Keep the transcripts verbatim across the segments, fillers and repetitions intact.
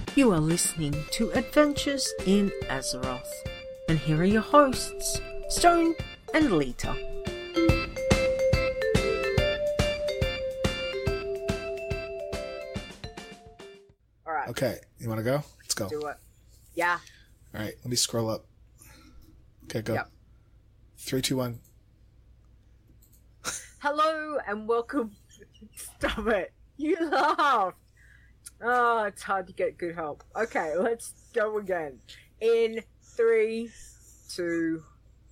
You are listening to Adventures in Azeroth, and here are your hosts, Stone and Lita. Alright. Okay, you want to go? Let's go. Do it. Yeah. Alright, let me scroll up. Okay, go. Yep. Three, two, one. Hello and welcome. Stop it. You laughed. Oh, it's hard to get good help. Okay, let's go again. In three, two.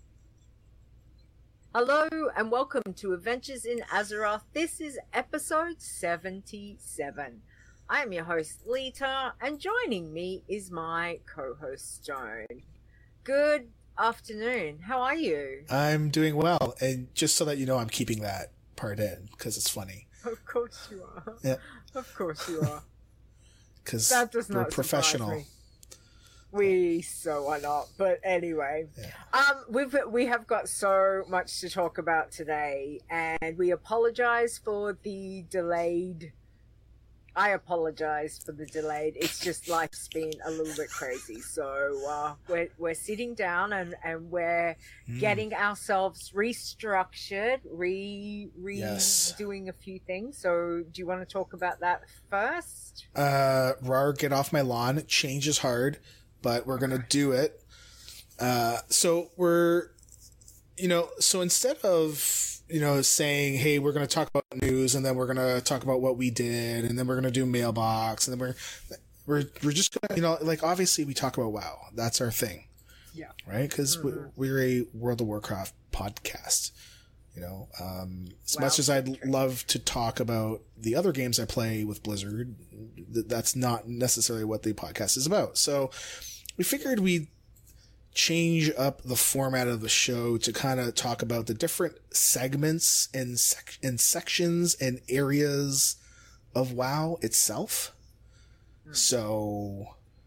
Hello and welcome to Adventures in Azeroth. This is episode seventy-seven. I am your host, Lita, and joining me is my co-host, Stone. Good afternoon. How are you? I'm doing well, and just so that you know, I'm keeping that part in, because it's funny. Of course you are. Yeah. Of course you are. Because That does we're not professional. surprise me. We so are not, but anyway, Yeah. um, we've we have got so much to talk about today, and we apologize for the delayed. I apologize for the delayed. It's just life's been a little bit crazy, so uh, we're we're sitting down and, and we're Mm. getting ourselves restructured, re re Yes. doing a few things. So, do you want to talk about that first? Uh, Rar, get off my lawn. Change is hard, but we're gonna do it. Uh, so we're, you know, so instead of, you know, saying, hey, we're gonna talk about news, and then we're gonna talk about what we did, and then we're gonna do mailbox, and then we're, we're, we're just gonna, you know, like, obviously we talk about WoW. That's our thing. Yeah. Right? Because Mhm. we, we're a World of Warcraft podcast. You know, um, as Wow. much as I'd love to talk about the other games I play with Blizzard, th- that's not necessarily what the podcast is about. So we figured we'd change up the format of the show to kind of talk about the different segments and, sec- and sections and areas of WoW itself. Hmm. So,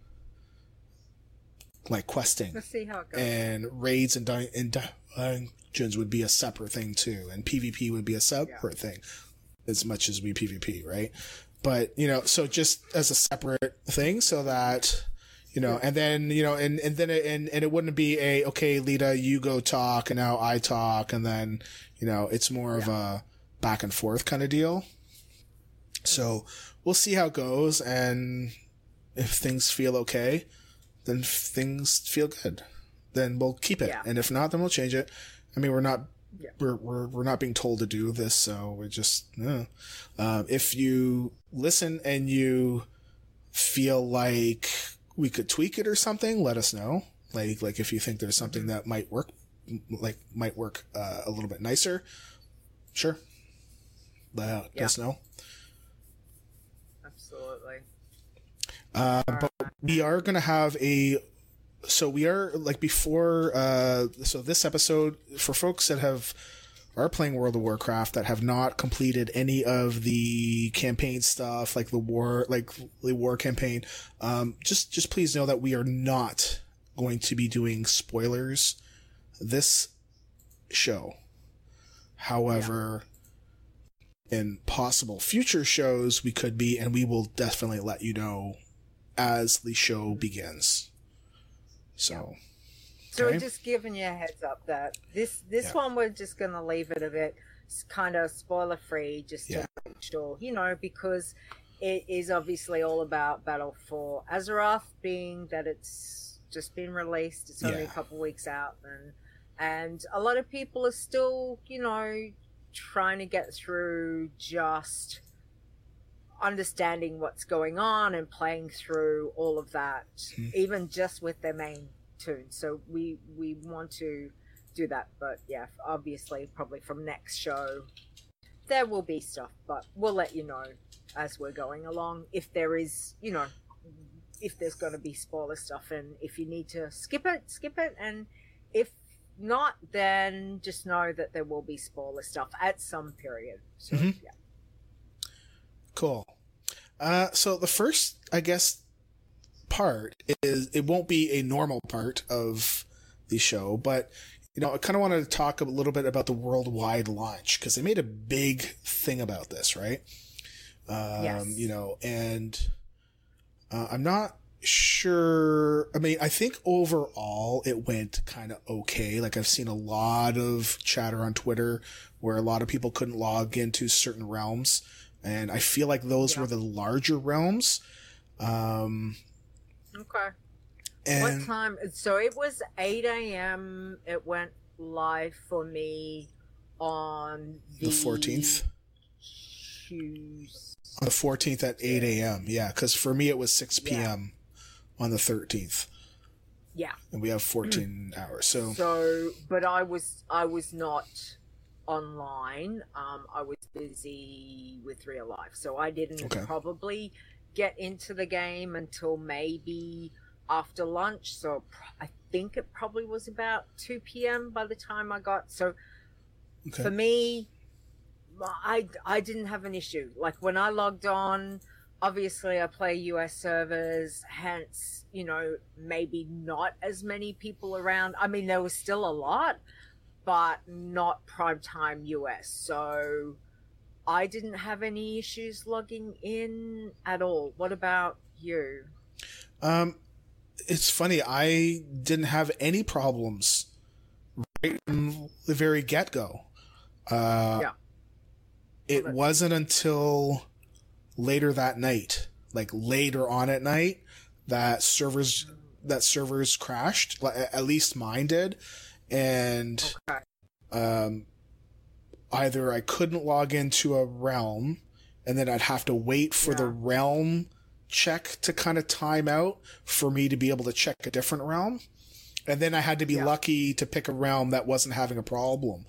like questing Let's see how it goes. and raids and, di- and dungeons would be a separate thing too, and PvP would be a separate thing, as much as we PvP, right? But, you know, so just as a separate thing, so that, you know, and then, you know, and, and then it, and, and it wouldn't be a, okay, Lita, you go talk, and now I talk, and then, you know, it's more of a back and forth kind of deal. So we'll see how it goes, and if things feel okay, then if things feel good, then we'll keep it. Yeah. And if not, then we'll change it. I mean, we're not, Yeah. we're, we're, we're not being told to do this. So we just, yeah. Um, if you listen and you feel like we could tweak it or something, let us know. Like, like if you think there's something that might work, like might work, uh, a little bit nicer. Sure. Let, let Yeah. us know. Absolutely. Uh, but we are going to have a, so we are like before, uh, so this episode for folks that have, are playing World of Warcraft that have not completed any of the campaign stuff, like the war, like the war campaign, um, just, just please know that we are not going to be doing spoilers this show. However, in possible future shows, we could be, and we will definitely let you know as the show begins. So, So okay. we're just giving you a heads up that this this Yeah. one we're just gonna leave it a bit kind of spoiler free, just to Yeah. make sure, you know, because it is obviously all about Battle for Azeroth, being that it's just been released. It's only Yeah. a couple weeks out, and and a lot of people are still, you know, trying to get through just understanding what's going on and playing through all of that, Hmm. even just with their main tune. So we we want to do that, but yeah, obviously probably from next show there will be stuff, but we'll let you know as we're going along if there is, you know, if there's going to be spoiler stuff, and if you need to skip it, skip it, and if not, then just know that there will be spoiler stuff at some period. So Mhm. yeah. Cool. Uh, so the first, I guess, part is, it won't be a normal part of the show, but, you know, I kind of wanted to talk a little bit about the worldwide launch, because they made a big thing about this, right? Um, Yes. You know, and uh, I'm not sure. I mean, I think overall it went kind of okay. Like I've seen a lot of chatter on Twitter where a lot of people couldn't log into certain realms, and I feel like those Yeah. were the larger realms. Um, Okay. and What time? So it was eight a.m. It went live for me on the, the fourteenth, Tuesday. on the fourteenth at eight a.m. Yeah, because for me it was six p.m. on the thirteenth, Yeah. and we have fourteen hours. So So, but I was I was not online. Um, I was busy with real life, so I didn't Okay. probably get into the game until maybe after lunch. So pr- I think it probably was about two p.m. by the time I got. So okay. for me, I I didn't have an issue. Like when I logged on, obviously I play U S servers, hence, you know, maybe not as many people around. I mean, there was still a lot, but not primetime U S. So I didn't have any issues logging in at all. What about you? Um, it's funny. I didn't have any problems right from the very get go. Uh, Yeah. It that's- wasn't until later that night, like later on at night, that servers that servers crashed. Like, at least mine did, and Okay. um, either I couldn't log into a realm, and then I'd have to wait for the Yeah. realm check to kind of time out for me to be able to check a different realm. And then I had to be Yeah. lucky to pick a realm that wasn't having a problem.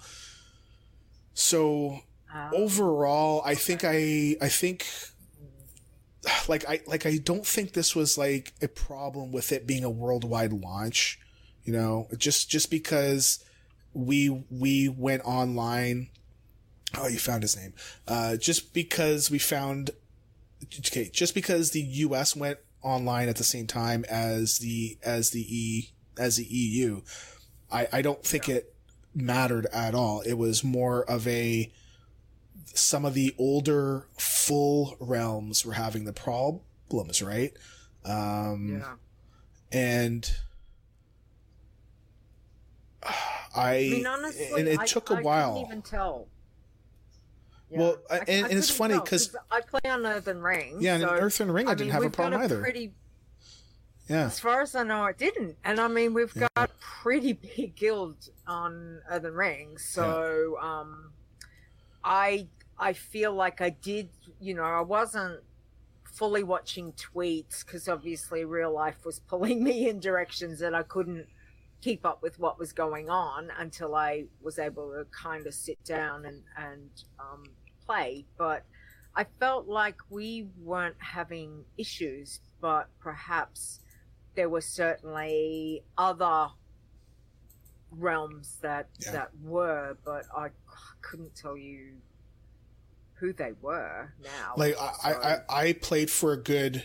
So Um, overall, I think I, I think like I, like I don't think this was like a problem with it being a worldwide launch, you know, just, just because we, we went online. Oh, you found his name. Uh, just because we found, okay, just because the U S went online at the same time as the, as the E, as the E U, I, I don't think Yeah. it mattered at all. It was more of a, some of the older full realms were having the problems, right? Um, yeah. and I, I mean, honestly, and it I, took a I while. couldn't even tell. Well, I- and- I and it's couldn't funny tell, 'cause- I play on Earthen Ring. Yeah, and so, in Earthen Ring, I, I didn't mean, have a we've problem got a either. Pretty, Yeah. as far as I know, it didn't. And I mean, we've Yeah. got a pretty big guild on Earthen Ring, so um, I I feel like I did. You know, I wasn't fully watching tweets because obviously real life was pulling me in directions that I couldn't keep up with what was going on until I was able to kind of sit down and and um, play. But I felt like we weren't having issues, but perhaps there were certainly other realms that Yeah. that were, but I couldn't tell you who they were now. Like I, I, so- I I played for a good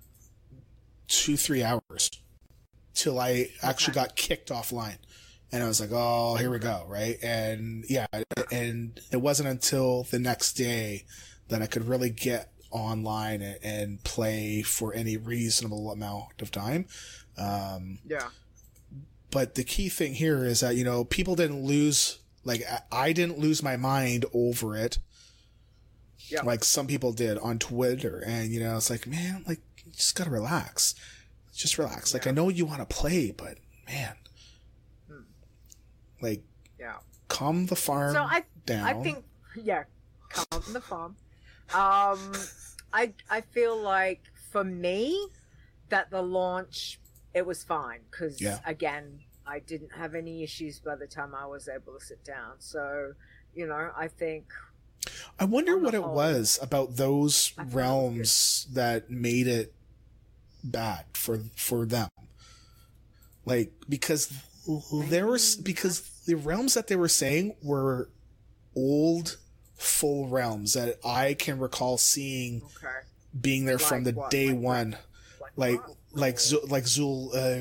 two, three hours till I actually Okay. got kicked offline. And I was like, oh, here we go, right? And yeah, and it wasn't until the next day that I could really get online and, and play for any reasonable amount of time. Um, yeah, but the key thing here is that, you know, people didn't lose, like, I- I didn't lose my mind over it. Yeah. Like some people did on Twitter. And, you know, it's like, man, like, you just gotta relax. Just relax. Like, Yeah. I know you want to play, but man, Hmm. like, yeah. calm the farm So I down. I think yeah, calm the farm. Um, I I feel like for me that the launch it was fine because Yeah. again I didn't have any issues by the time I was able to sit down. So you know I think I wonder on the what it whole, was about those I thought it was realms that made it bad for for them. Like because there was because the realms that they were saying were old full realms that I can recall seeing okay, being there from Like the what? day Like what? one, like what? like Zul, like Zul uh,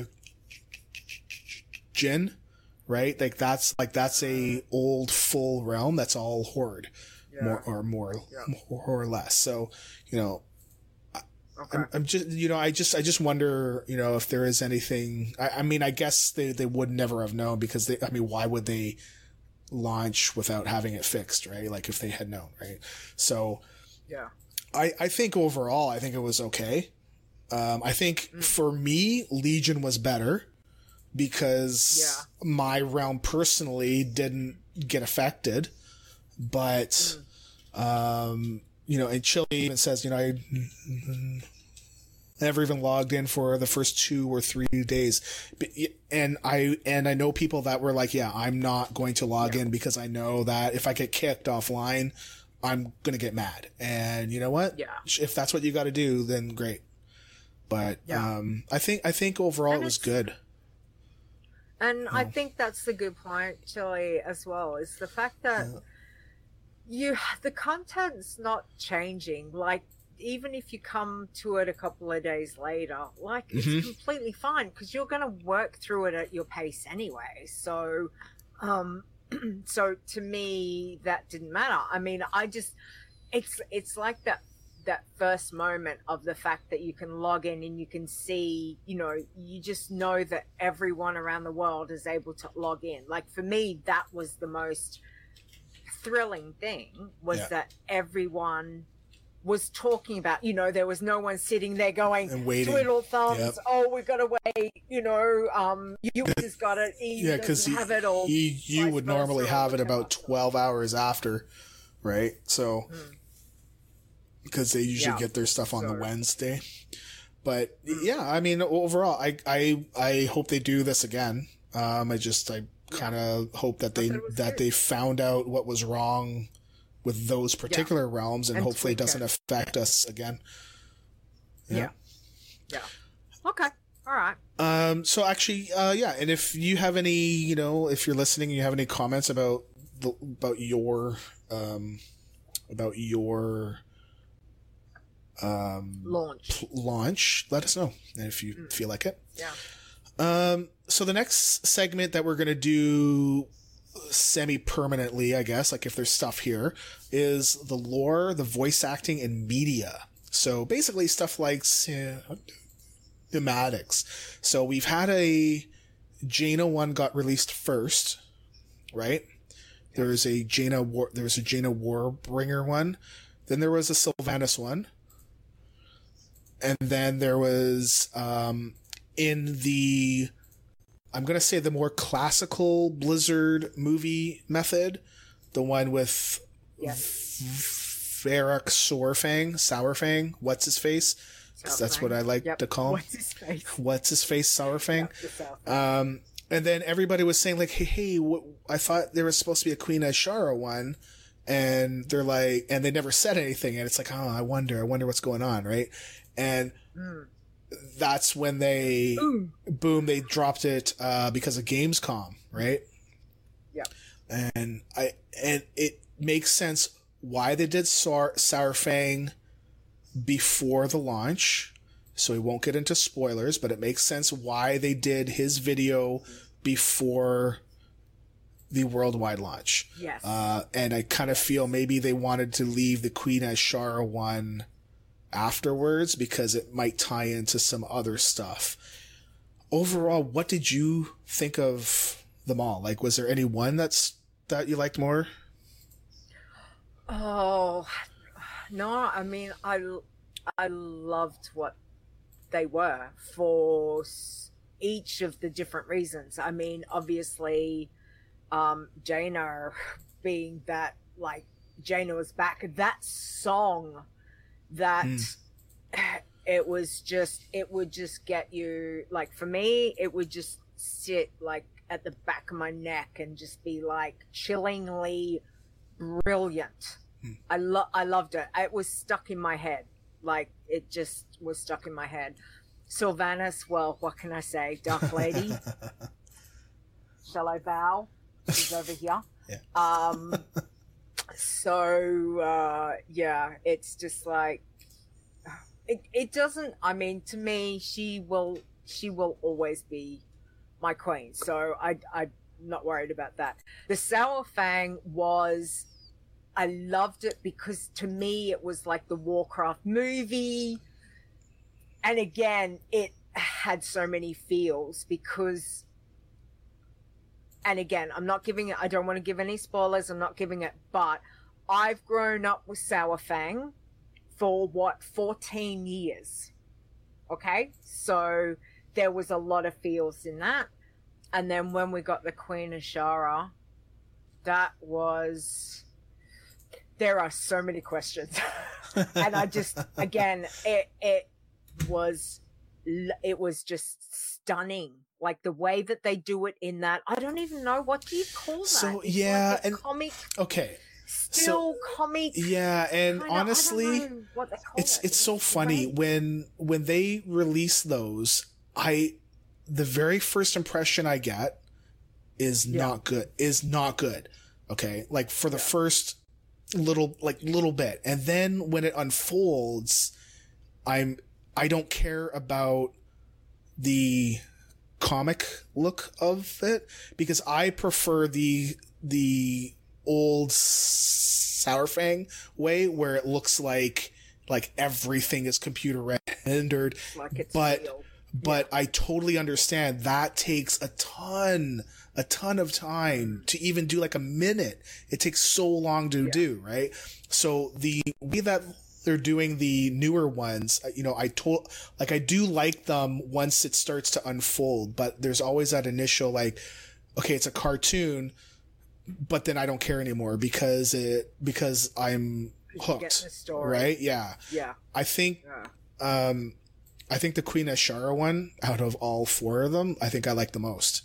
Jin, right? Like that's like that's a old full realm that's all horde. yeah. more or more, Yeah. more or less. So, you know, Okay. I'm, I'm just, you know, I just, I just wonder, you know, if there is anything. I, I mean, I guess they, they would never have known because they. I mean, why would they launch without having it fixed, right? Like if they had known, right? So, yeah, I, I think overall, I think it was okay. Um, I think mm. for me, Legion was better because yeah. my realm personally didn't get affected, but, mm. um. You know, and Chili even says, you know, I never even logged in for the first two or three days. And I, and I know people that were like, yeah, I'm not going to log yeah. in because I know that if I get kicked offline, I'm going to get mad. And you know what? Yeah. If that's what you got to do, then great. But, yeah. um, I think, I think overall and it was good. And oh. I think that's the good point, Chili, as well, is the fact that yeah. you the content's not changing. Like, even if you come to it a couple of days later, like it's mm-hmm. completely fine because you're going to work through it at your pace anyway. So um so to me that didn't matter. I mean, I just it's it's like that that first moment of the fact that you can log in and you can see, you know, you just know that everyone around the world is able to log in. Like, for me, that was the most thrilling thing, was yeah. that everyone was talking about, you know, there was no one sitting there going, twiddle thumbs, yep. oh, we've got to wait, you know, um, you just got it, he yeah, doesn't have it all. You, you would normally have it about twelve hours after, right? So, because hmm. they usually yeah. get their stuff on so, the Wednesday. But, hmm. yeah, I mean, overall, I, I, I hope they do this again. Um, I just, I kind of yeah. hope that they, that good. they found out what was wrong with those particular yeah. realms, and, and hopefully it doesn't it. affect us again. Yeah. yeah. Yeah. Okay. All right. Um, so actually, uh, yeah. And if you have any, you know, if you're listening and you have any comments about the, about your, um, about your, um, launch, p- launch, let us know. And if you mm. feel like it. Yeah. Um, so the next segment that we're going to do semi-permanently, I guess, like if there's stuff here, is the lore, the voice acting, and media. So basically stuff like uh, thematics. So we've had a Jaina one got released first, right? There was a Jaina War, there was a Jaina Warbringer one. Then there was a Sylvanas one. And then there was, um, in the, I'm going to say the more classical Blizzard movie method, the one with yes. Varrock Sourfang, Sourfang, what's his face? Because that's what I like yep. to call him. What's his face? What's his face, Sourfang? Yep, um, and then everybody was saying like, hey, hey, what, I thought there was supposed to be a Queen Ashara one. And they're like, and they never said anything. And it's like, oh, I wonder, I wonder what's going on, right? And mm. that's when they, Ooh. boom, they dropped it, uh, because of Gamescom, right? Yeah. And I, and it makes sense why they did Sour, Sourfang before the launch. So we won't get into spoilers, but it makes sense why they did his video before the worldwide launch. Yes. Uh, and I kind of feel maybe they wanted to leave the Queen Ashara one afterwards because it might tie into some other stuff. Overall, what did you think of them all? Like, was there any one that's that you liked more? Oh, no, I mean, I, I loved what they were for each of the different reasons. I mean, obviously, um, Jaina being that, like, Jaina was back, that song that mm. it was just, it would just get you, like, for me, it would just sit, like, at the back of my neck and just be, like, chillingly brilliant. Mm. I lo- I loved it. It was stuck in my head. Like, it just was stuck in my head. Sylvanas, well, what can I say? Dark Lady. Shall I bow? She's over here. Yeah. Um, so, uh, yeah, it's just like, it, it doesn't, I mean, to me, she will, she will always be my queen. So I, I'm not worried about that. The Sourfang was, I loved it because to me, it was like the Warcraft movie. and again, it had so many feels because, and again, I'm not giving it, I don't want to give any spoilers, I'm not giving it, but I've grown up with Sour Fang for what, fourteen years. Okay? So there was a lot of feels in that. And then when we got the Queen Ashara, that was, there are so many questions. And I just, again, it, it was, it was just stunning. Like the way that they do it in that, I don't even know, what do you call that? So, It's yeah, like a and comic, okay. still So, comic. yeah, and kinda, honestly, I don't know what they call it's it. it's so funny great. when when they release those, I the very first impression I get is Yeah. not good. Is not good. Okay? Like for the first little like little bit. And then when it unfolds, I'm I don't care about the comic look of it because I prefer the the old Sour Fang way where it looks like like everything is computer rendered. Like it's but real. but I totally understand that takes a ton a ton of time to even do like a minute. It takes so long to Yeah. do, right? So the way that they're doing the newer ones, you know, I told, like, I do like them once it starts to unfold, but there's always that initial, like, okay, it's a cartoon, but then I don't care anymore because it, because I'm You get hooked, the story. right? Yeah. Yeah. I think, Yeah. um, I think the Queen Ashara one, out of all four of them, I think I like the most.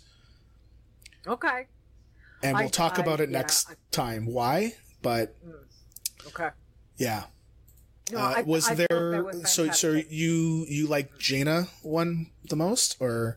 Okay. And we'll I- talk I- about it yeah, next I- time. Why? But Okay. yeah. No, uh, I, was I thought there that was so so fantastic. you you like Jaina one the most or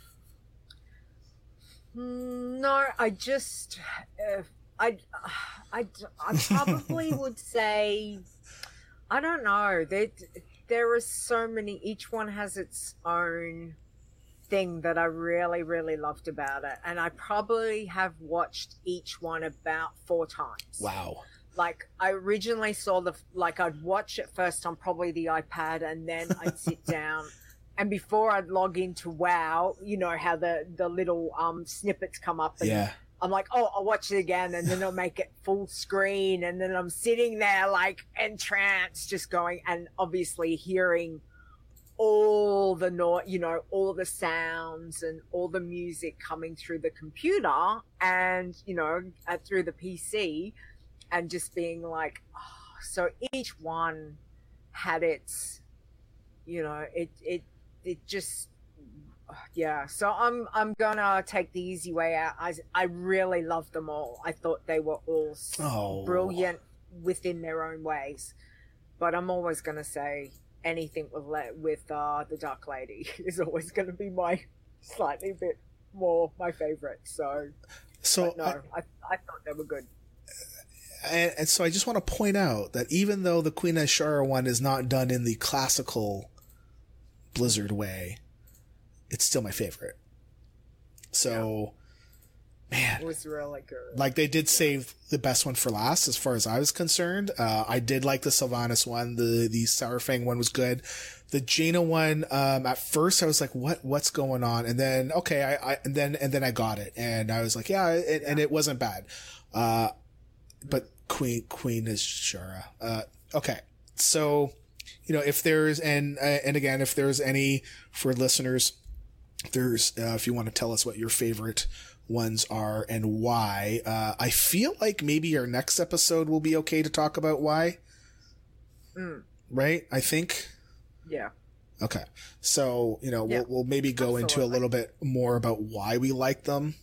Mm, No, I just, uh, I, I, I probably would say, I don't know. There, there are so many. Each one has its own thing that I really, really loved about it, and I probably have watched each one about four times. wow. Like I originally saw the like I'd watch it first on probably the iPad, and then I'd sit down. And before I'd log into WoW, you know how the, the little um snippets come up, and Yeah. I'm like, oh, I'll watch it again, and then I'll make it full screen, and then I'm sitting there like entranced, just going, and obviously hearing all the no, you know, all the sounds and all the music coming through the computer, and you know, uh, through the P C, and just being like, oh, so each one had its, you know, it it. It just, yeah. So I'm I'm gonna take the easy way out. I I really loved them all. I thought they were all Oh. brilliant within their own ways. But I'm always gonna say anything with le- with uh, the Dark Lady is always gonna be my slightly bit more my favorite. So, So but no, I, I I thought they were good. and, and so I just want to point out that even though the Queen Ashara one is not done in the classical Blizzard way, it's still my favorite. So, It man, was really good. like they did save the best one for last, as far as I was concerned. Uh, I did like the Sylvanas one. The the Sour Fang one was good. The Jaina one, um, at first I was like, "What? What's going on?" And then, okay, I, I and then and then I got it, and I was like, "Yeah," it, and it wasn't bad. Uh, but Queen Queen is Shara. Uh, okay, so you know if there's and uh, and again if there's any for listeners, there's uh, if you want to tell us what your favorite ones are and why. Uh, I feel like maybe our next episode will be okay to talk about why. Mm, Right? I think. yeah. Okay. So, you know, Yeah. we'll, we'll maybe go into a Absolutely. little bit more about why we like them.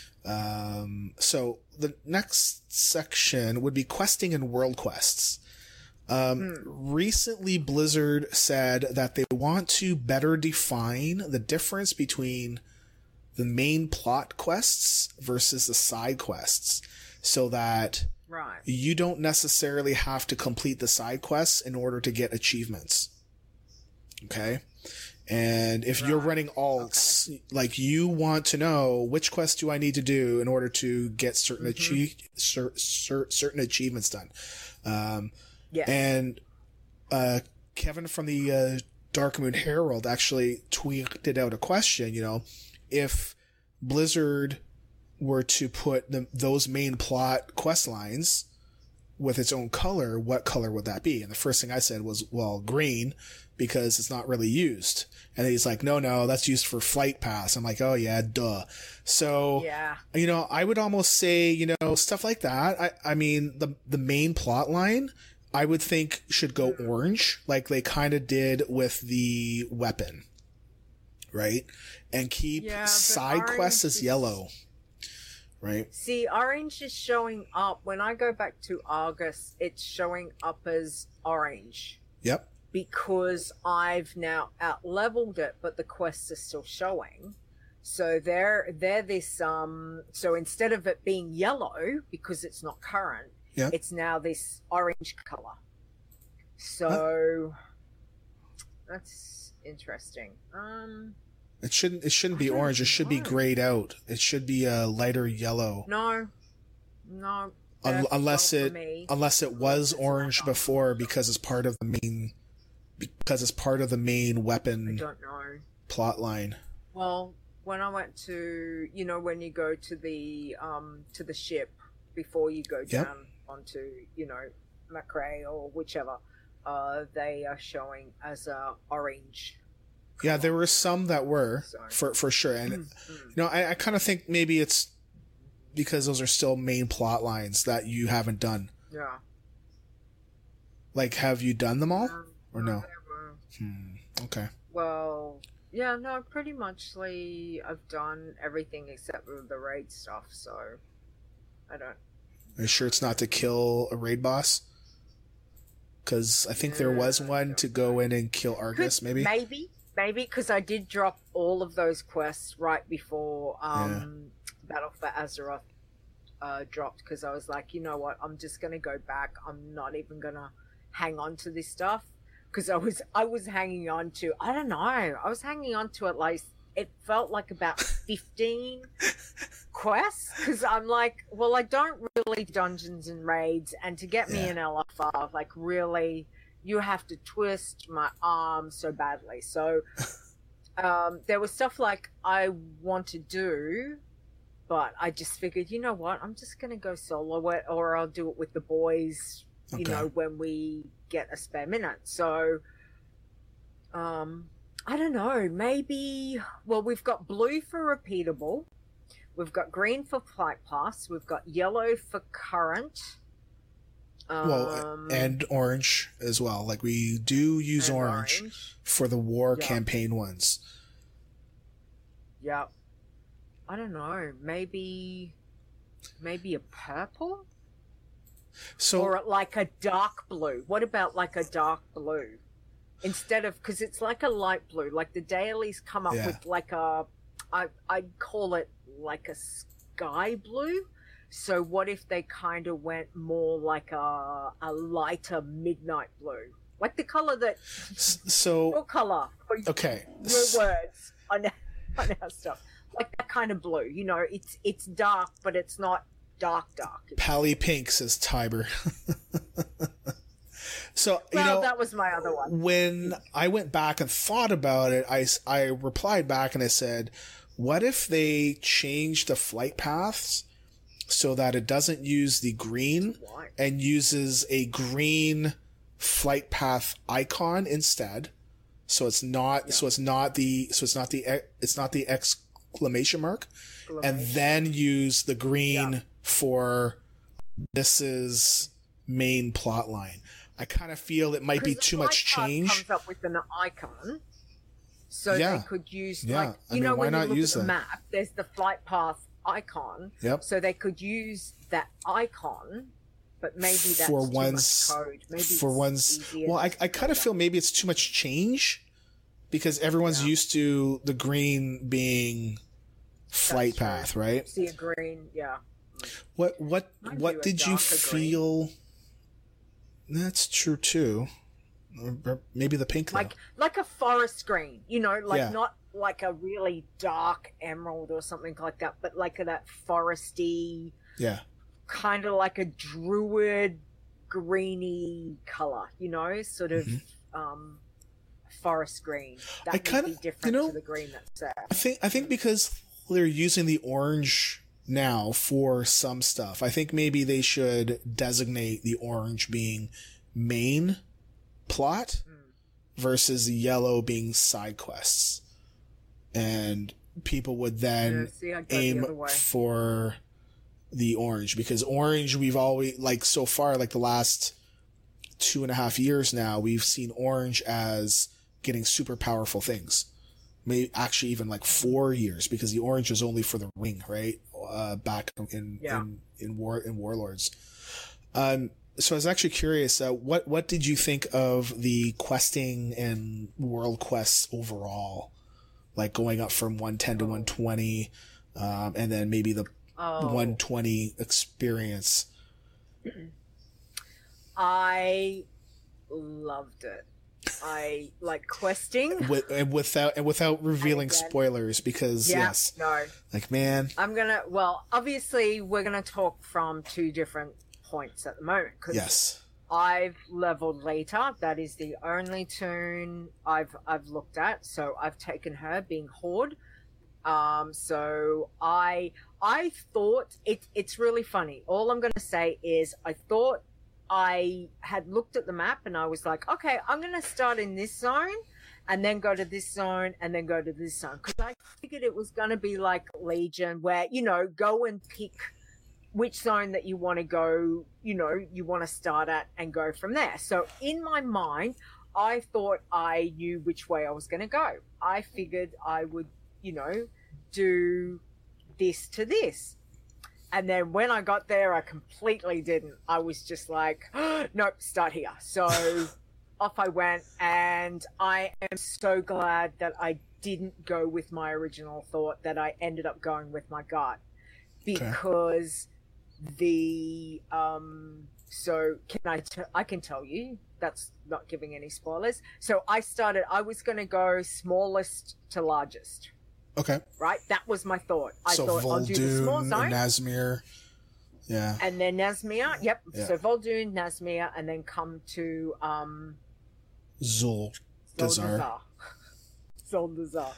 Um, so the next section would be questing and world quests. Um, recently Blizzard said that they want to better define the difference between the main plot quests versus the side quests so that Right. you don't necessarily have to complete the side quests in order to get achievements. Okay? And if you're Right. running alts, like you want to know which quest do I need to do in order to get certain Mm-hmm. achieve cer- cer- certain achievements done. Um, Yeah. and uh, Kevin from the uh, Darkmoon Herald actually tweeted out a question, you know, if Blizzard were to put the, those main plot quest lines with its own color, what color would that be? And the first thing I said was, well, green, because it's not really used. And he's like, no, no, that's used for flight paths. I'm like, oh yeah, duh. So, Yeah. you know, I would almost say, you know, stuff like that. I, I mean, the, the main plot line, I would think should go orange, like they kind of did with the weapon, right? And keep Yeah, but side quests orange as is- yellow, right? See, orange is showing up. When I go back to Argus, it's showing up as orange Yep. because I've now out leveled it, but the quests are still showing. So they're they're this um. So instead of it being yellow because it's not current, Yep. it's now this orange color. So that's interesting. Um. It shouldn't. It shouldn't be I don't orange. It should be know. grayed out. It should be a lighter yellow, No, no. Un- that's unless well for it me. unless it was It's orange not. before because it's part of the main because it's part of the main I weapon don't know. plot line. Well, when I went to, you know, when you go to the um to the ship before you go Yep. down onto, you know, Macrae or whichever, uh, they are showing as a orange. Yeah, there were some that were Sorry. for for sure, and Mm, you know, I, I kind of think maybe it's because those are still main plot lines that you haven't done. Yeah. Like, have you done them all? Um, Or no? they were- Hmm. Okay. Well, yeah, no, pretty muchly I've done everything except for the raid stuff, so I don't. Are you sure it's not to kill a raid boss? Because I think there was Yeah, one to go in and kill Argus, Could- maybe. Maybe, maybe because I did drop all of those quests right before um, Battle for Azeroth uh, dropped because I was like, you know what, I'm just gonna go back. I'm not even gonna hang on to this stuff because I was I was hanging on to I don't know I was hanging on to it like it felt like about fifteen quests because I'm like, well, I don't really do dungeons and raids, and to get me Yeah. an L F R, like really, you have to twist my arm so badly. So um, there was stuff like I want to do, but I just figured, you know what, I'm just gonna go solo it, or I'll do it with the boys, you Okay. know, when we get a spare minute. So um I don't know, maybe, well, we've got blue for repeatable, we've got green for flight pass, we've got yellow for current. Um, Well, and orange as well. Like, we do use and orange, for the war Yeah. campaign ones. Yeah. I don't know, maybe, maybe a purple? So, Or like a dark blue. What about like a dark blue? Instead of, because it's like a light blue. Like the dailies come up Yeah. with like a, I I call it like a sky blue. So what if they kind of went more like a a lighter midnight blue, like the color that s- so your color for okay. your words on on our stuff, like that kind of blue. You know, it's it's dark, but it's not dark dark. Pally Pink, says Tiber. So, you Well, know, that was my other one. when I went back and thought about it, I, s- I replied back and I said, what if they change the flight paths so that it doesn't use the green White. and uses a green flight path icon instead? So it's not, so it's not the, so it's not the, e- it's not the exclamation mark, and then use the green Yeah. for this is main plot line. I kind of feel it might be 'Cause the too much flight path change. Comes up with an icon, so Yeah. they could use Yeah. like I you mean, know why when not you look use at the that? map, there's the flight path icon. Yep. So they could use that icon, but maybe that's For too one's- much code. Maybe for it's one's, easier well, I, to I kind of do feel maybe it's too much change because everyone's Yeah. used to the green being flight true. path, right? that. See a green, yeah. What what Might do what a did you darker green. feel? That's true too. Or maybe the pink though. Like like a forest green, you know, like Yeah. not like a really dark emerald or something like that, but like that foresty, Yeah. kind of like a druid greeny color, you know, sort of Mm-hmm. um forest green. That I would kinda- be different you know, to the green that's there. I think I think because they're using the orange now for some stuff, I think maybe they should designate the orange being main plot Mm. versus the yellow being side quests. And people would then Yeah, see, I'd go the aim other way. for the orange, because orange, we've always, like, so far, like the last two and a half years now, we've seen orange as getting super powerful things. Maybe actually even like four years, because the orange is only for the ring, right? Uh, back in Yeah. in in war in Warlords. Um, so I was actually curious, uh, what what did you think of the questing and world quests overall? Like going up from one ten to one twenty, um, and then maybe the Oh. one twenty experience. I loved it. I like questing. With, and without and without revealing again- spoilers, because Yeah, yes, no. like man, I'm gonna. Well, obviously, we're gonna talk from two different points at the moment because yes, I've leveled later. That is the only tune I've I've looked at. So I've taken her being Horde. Um, so I I thought it. It's really funny. All I'm gonna say is I thought I had looked at the map and I was like, okay, I'm gonna start in this zone. And then go to this zone, and then go to this zone. Because I figured it was going to be like Legion, where, you know, go and pick which zone that you want to go, you know, you want to start at and go from there. So in my mind, I thought I knew which way I was going to go. I figured I would, you know, do this to this. And then when I got there, I completely didn't. I was just like, oh, nope, start here. So off I went, and I am so glad that I didn't go with my original thought, that I ended up going with my gut. Because the, um, so can I, t- I can tell you, that's not giving any spoilers. So I started, I was going to go smallest to largest. okay. Right? That was my thought. I So thought I'll do the small Voldoon, zone. Nazmir, yeah, And then Nazmir, yep. Yeah. So Voldoon, Nazmir, and then come to um, Zul, Dazar. Zoldazar. Zoldazar.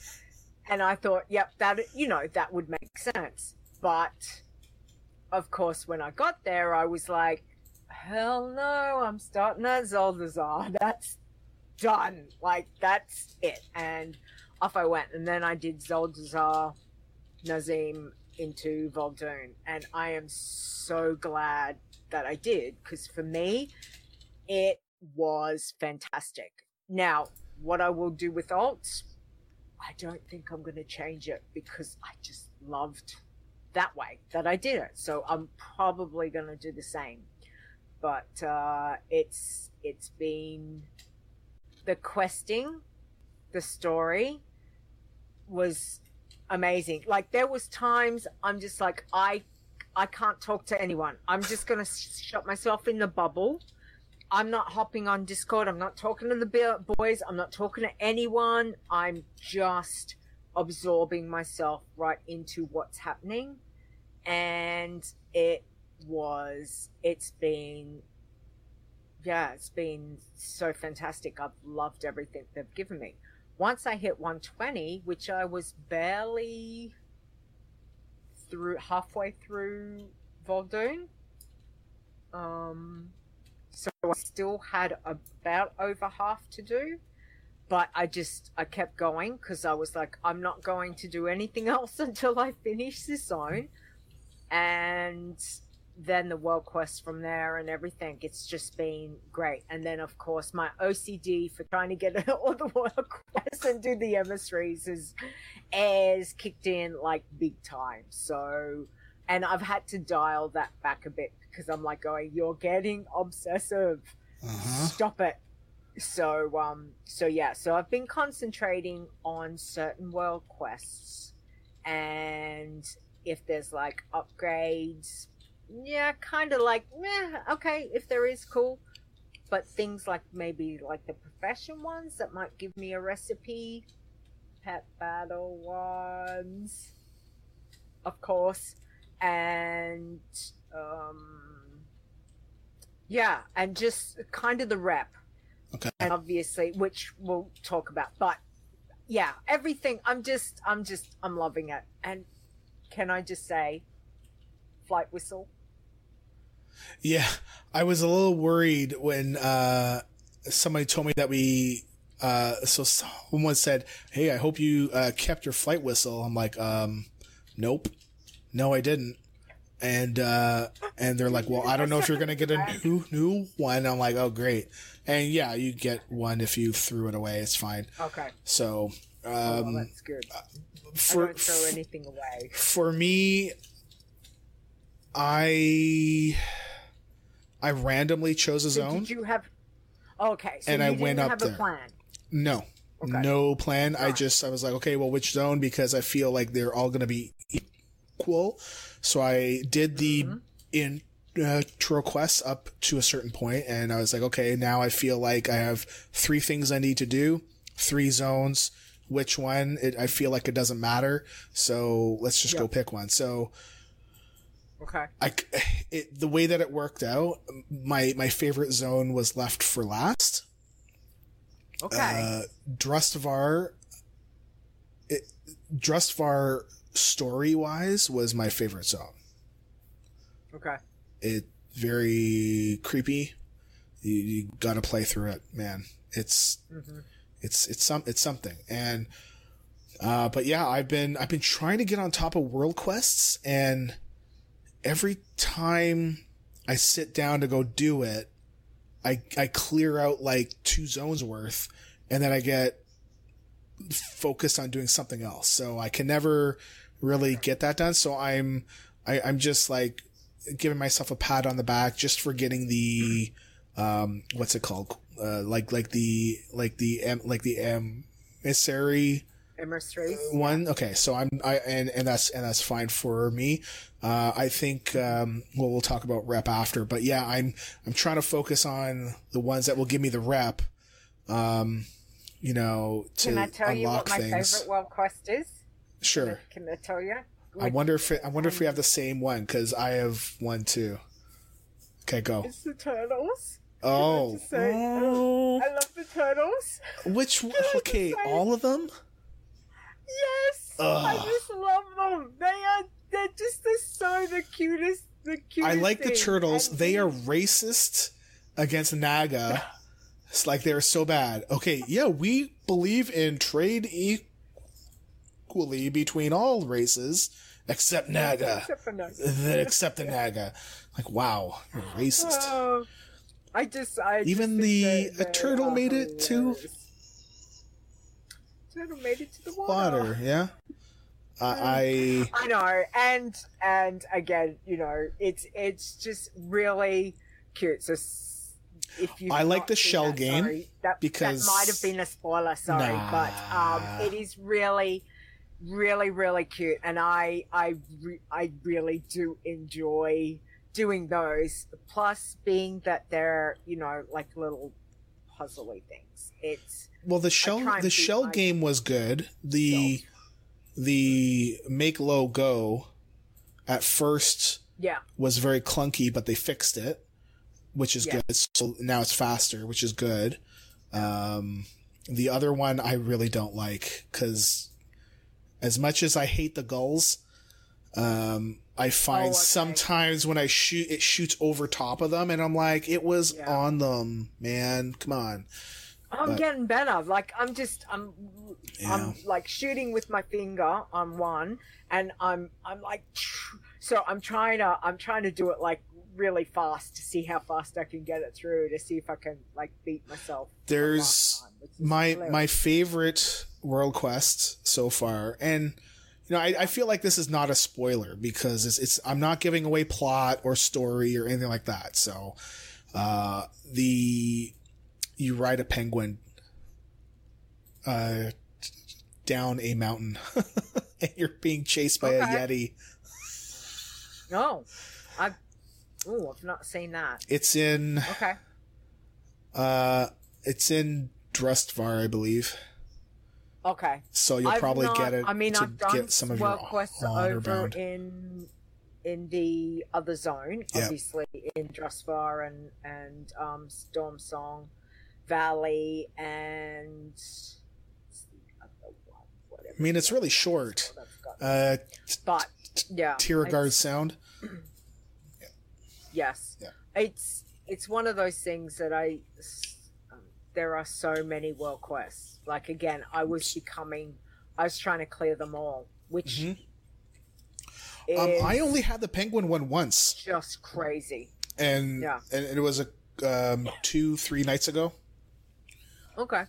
And I thought, yep, that, you know, that would make sense. But, of course, when I got there, I was like, hell no, I'm starting at Zoldazar. That's done. Like, that's it. And off I went. And then I did Zoldazar, Nazim, into Voldoon, and I am so glad that I did, because for me it was fantastic. Now, what I will do with alts, I don't think I'm going to change it, because I just loved that way that I did it. So I'm probably going to do the same. But uh, it's it's been the questing, the story was amazing. Like, there was times I'm just like, I I can't talk to anyone. I'm just gonna shut myself in the bubble. I'm not hopping on Discord. I'm not talking to the boys. I'm not talking to anyone. I'm just absorbing myself right into what's happening. And it was, it's been, yeah, it's been so fantastic. I've loved everything they've given me. Once I hit one twenty, which I was barely through, halfway through Voldoon, um, so I still had about over half to do, but I just, I kept going, because I was like, I'm not going to do anything else until I finish this zone. And then the world quests from there and everything, it's just been great. And then, of course, my O C D for trying to get all the world quests and do the emissaries is, is kicked in like big time. So, and I've had to dial that back a bit, because I'm like going, you're getting obsessive. Uh-huh. Stop it. So, um, so yeah, so I've been concentrating on certain world quests, and if there's like upgrades, yeah, kind of like, meh, okay, if there is, cool. But things like maybe like the profession ones that might give me a recipe, pet battle ones, of course, and um, yeah, and just kind of the rep. Okay. And obviously, which we'll talk about. But yeah, everything. I'm just, I'm just, I'm loving it. And can I just say, flight whistle? Yeah, I was a little worried when uh, somebody told me that we. Uh, so someone said, "Hey, I hope you uh, kept your flight whistle." I'm like, um, "Nope, no, I didn't." And uh, and they're like, "Well, I don't know if you're gonna get a new new one." I'm like, "Oh, great!" And yeah, you get one if you threw it away. It's fine. Okay. So, um, oh, well, that's good. For, I don't throw anything away. For me, I I randomly chose a So zone. did you have? Okay, so and you I didn't went up have there. a plan. No, Okay. no plan. I Right. just I was like, okay, well, which zone? Because I feel like they're all going to be equal. So I did the Mhm. intro quests up to a certain point, and I was like, okay, now I feel like I have three things I need to do, three zones. Which one? It, I feel like it doesn't matter. So let's just go Yep. pick one. So. Okay. I, it, the way that it worked out, my my favorite zone was left for last. Okay. Uh, Drustvar, it, Drustvar story wise was my favorite zone. okay. It very creepy. You, you got to play through it, man. It's Mm-hmm. it's it's some it's something. And uh, but yeah, I've been I've been trying to get on top of world quests, and every time I sit down to go do it, I I clear out like two zones worth, and then I get focused on doing something else. So I can never really get that done. So I'm I, I'm just like giving myself a pat on the back just for getting the um what's it called uh, like like the like the um, like the emissary Emissary. one. Okay, so I'm I and and that's and that's fine for me. Uh, I think um, well we'll talk about rep after, but yeah, I'm I'm trying to focus on the ones that will give me the rep. Um, you know, to Can I tell you unlock what my things. favorite world quest is? Sure. Can I tell you? I wonder if it, I wonder if we have the same one because I have one too. Okay, go. It's the turtles. Oh, Just say, oh. I love the turtles. Which one? Can I just Okay, say- all of them. Yes, I Ugh. just love them. They are. They're just the, so the cutest. The cutest. I like the thing. turtles. And They are racist against Naga. It's like they're so bad. Okay, yeah, we believe in trade equally between all races except Naga. Except for no. Except the Naga. Like, wow, you're racist. Oh, I just. I Even just the think a they- they turtle are made it to hilarious. Turtle made it to the water. water. Yeah, I. I know, and and again, you know, it's it's just really cute. So s- if you, I like the shell game sorry, that, because- that might have been a spoiler. Sorry, Nah. but um, it is really, really, really cute, and I I re- I really do enjoy doing those. Plus, being that they're you know like little puzzly things. It's Well, the shell try and the beat shell my- game was good. The the make low go at first yeah. was very clunky, but they fixed it, which is Yeah. good. So now it's faster, which is good. Um, the other one I really don't like because as much as I hate the gulls, um, I find Oh, okay. sometimes when I shoot, it shoots over top of them, and I'm like, it was Yeah. on them, man. Come on. I'm But- getting better. Like I'm just I'm Yeah. I'm like shooting with my finger on one, and I'm I'm like so I'm trying to I'm trying to do it like really fast to see how fast I can get it through to see if I can like beat myself. the There's last time, which is my hilarious. my favorite world quest so far, and you know I, I feel like this is not a spoiler because it's, it's I'm not giving away plot or story or anything like that. So uh the you ride a penguin uh down a mountain and you're being chased by Okay. a yeti. No, I've oh I've not seen that. It's in Okay, uh it's in Drustvar, I believe. okay. So you'll I've probably not- get it I mean, to I've done get some of world your quests honor over bound. in in the other zone, Yeah. obviously in Drustvar and and um, Storm Song, Valley, and the other one, whatever. I mean, it's really short. Uh, but yeah, Tiragard Sound. Yeah. Yes, yeah. It's it's one of those things that I. Um, there are so many world quests. Like again, I was becoming. I was trying to clear them all, which. Mm-hmm. Um, I only had the penguin one once. Just crazy. And yeah. and it was a um, two, three nights ago. Okay.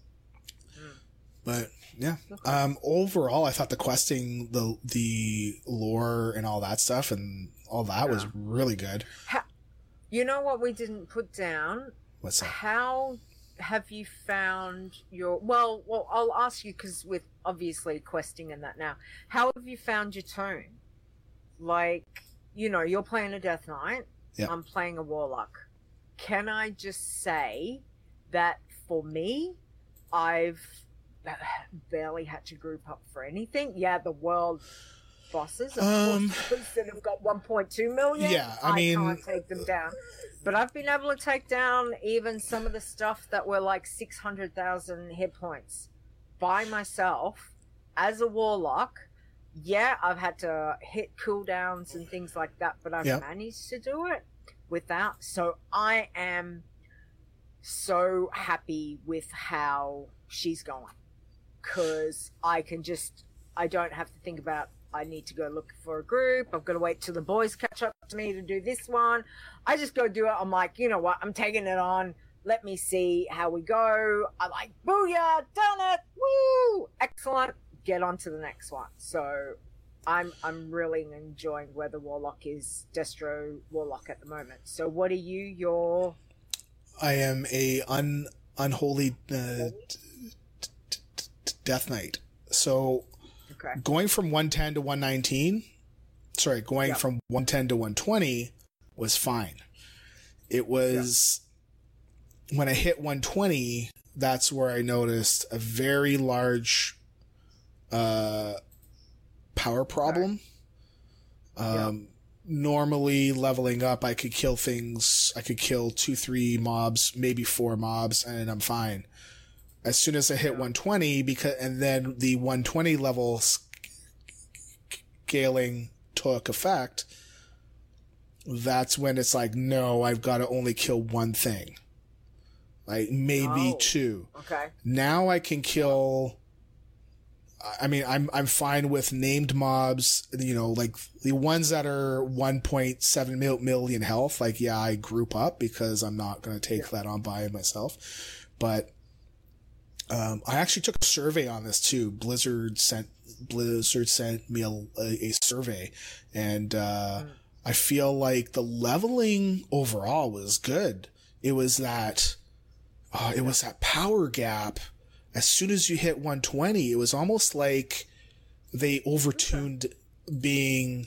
But yeah, okay. um, overall, I thought the questing, the the lore, and all that stuff, and all that yeah. was really good. How, you know what we didn't put down? What's that? How have you found your? Well, well, I'll ask you because with obviously questing and that now. How have you found your tone? Like, you know, you're playing a Death Knight. Yeah. I'm playing a Warlock. Can I just say that for me, I've barely had to group up for anything. Yeah, the world bosses, of um, course, that have got one point two million. Yeah, I, I mean, can't take them down. But I've been able to take down even some of the stuff that were like six hundred thousand hit points by myself as a Warlock. Yeah, I've had to hit cooldowns and things like that, but I've yeah. managed to do it without. So I am so happy with how she's going because I can just, I don't have to think about, I need to go look for a group. I've got to wait till the boys catch up to me to do this one. I just go do it. I'm like, you know what? I'm taking it on. Let me see how we go. I'm like, booyah, done it. Woo! Excellent. Get on to the next one. So I'm I'm really enjoying where the Warlock is, Destro Warlock at the moment. So what are you, your... I am a un, unholy uh, t- t- t- Death Knight. So okay. going from one ten to one nineteen, sorry, going yep. from one ten to one twenty was fine. It was yep. when I hit one twenty, that's where I noticed a very large uh, power problem. Okay. Um, yep. Normally leveling up, I could kill things. I could kill two, three mobs, maybe four mobs, and I'm fine. As soon as I hit one twenty, because and then the one twenty level scaling took effect, that's when it's like, no, I've got to only kill one thing, like maybe oh, two. Okay. Now I can kill. I mean, I'm I'm fine with named mobs, you know, like the ones that are one point seven million health. Like, yeah, I group up because I'm not going to take yeah. that on by myself. But um, I actually took a survey on this too. Blizzard sent Blizzard sent me a, a survey, and uh, mm. I feel like the leveling overall was good. It was that, uh, it was that power gap. As soon as you hit one twenty, it was almost like they overtuned being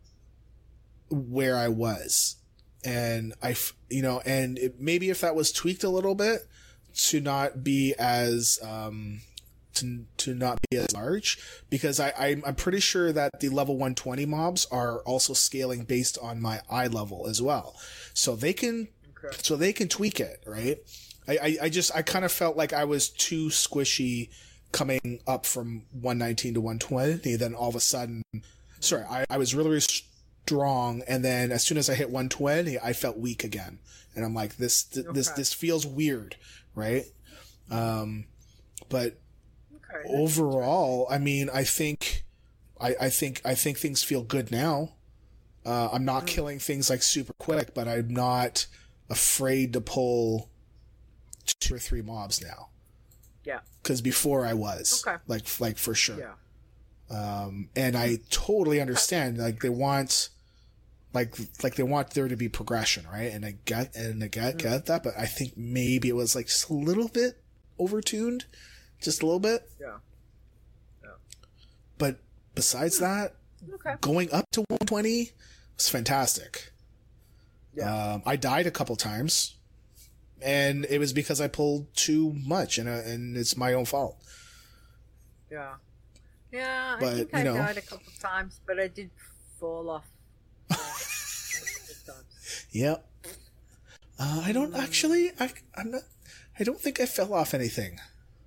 where I was. And I, you know, and it, maybe if that was tweaked a little bit to not be as, um, to, to not be as large, because I, I, I'm pretty sure that the level one twenty mobs are also scaling based on my eye level as well. So they can, okay. so they can tweak it, right? I, I just, I kind of felt like I was too squishy coming up from one nineteen to one twenty. Then all of a sudden, sorry, I, I was really, really strong. And then as soon as I hit one twenty, I felt weak again. And I'm like, this, th- okay. this, this feels weird. Right. Um, but okay, overall, I mean, I think, I, I think, I think things feel good now. Uh, I'm not mm. killing things like super quick, but I'm not afraid to pull two or three mobs now. Yeah. Because before I was. Okay. Like, like for sure. Yeah. Um, and I totally understand. Like they want, like, like they want there to be progression, right? And I get, and I get, mm-hmm. get that, but I think maybe it was like just a little bit overtuned, just a little bit. Yeah. Yeah. But besides that, okay. going up to one twenty was fantastic. Yeah. Um, I died a couple times. And it was because I pulled too much, and uh, and it's my own fault. Yeah, yeah. But, I think you I know, died a couple of times, but I did fall off. Uh, Yep. Uh, I don't actually. I I'm not. I don't think I fell off anything.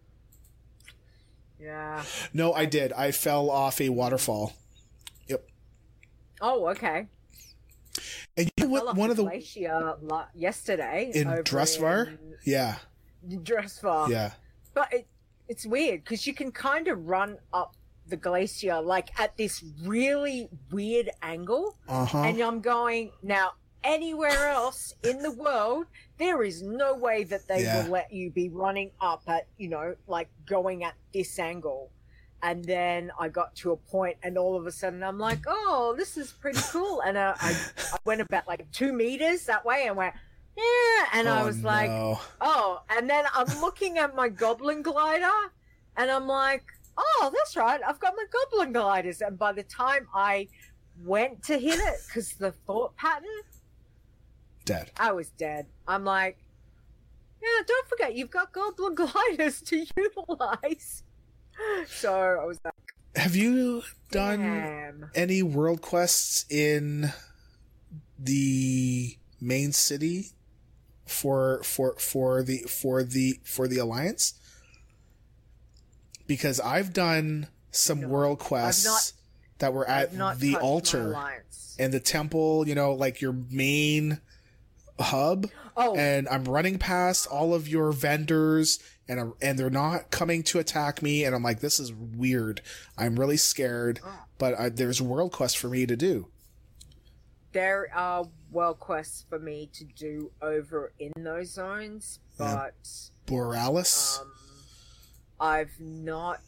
Yeah. No, I did. I fell off a waterfall. Yep. Oh, okay. And you know what? One of the glacier la- yesterday in over Dressvar. in Yeah. Dressvar. Yeah. But it, it's weird because you can kind of run up the glacier like at this really weird angle, Uh-huh. and I'm going now. Anywhere else in the world, there is no way that they Yeah. will let you be running up at, you know, like going at this angle. And then I got to a point, and all of a sudden I'm like, oh, this is pretty cool. And I, I, I went about like two meters that way and went, yeah. And I Oh, was like, no. oh. And then I'm looking at my goblin glider, and I'm like, oh, that's right. I've got my goblin gliders. And by the time I went to hit it, because the thought pattern, Dead. I was dead. I'm like, yeah, don't forget, you've got goblin gliders to utilize. So I was like, Have you done damn. any world quests in the main city for for for the for the for the Alliance? Because I've done some No, world quests not- that were I've at not the touched my altar alliance. and the temple, you know, like your main hub. Oh, And I'm running past all of your vendors, and I'm, and they're not coming to attack me, and I'm like, this is weird. I'm really scared, Oh. but I, there's world quests for me to do. there are world quests for me to do over in those zones, Yeah. but Borealis. um, I've not.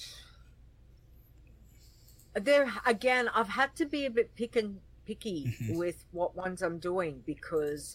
There again, I've had to be a bit pick and picky Mhm. with what ones I'm doing, because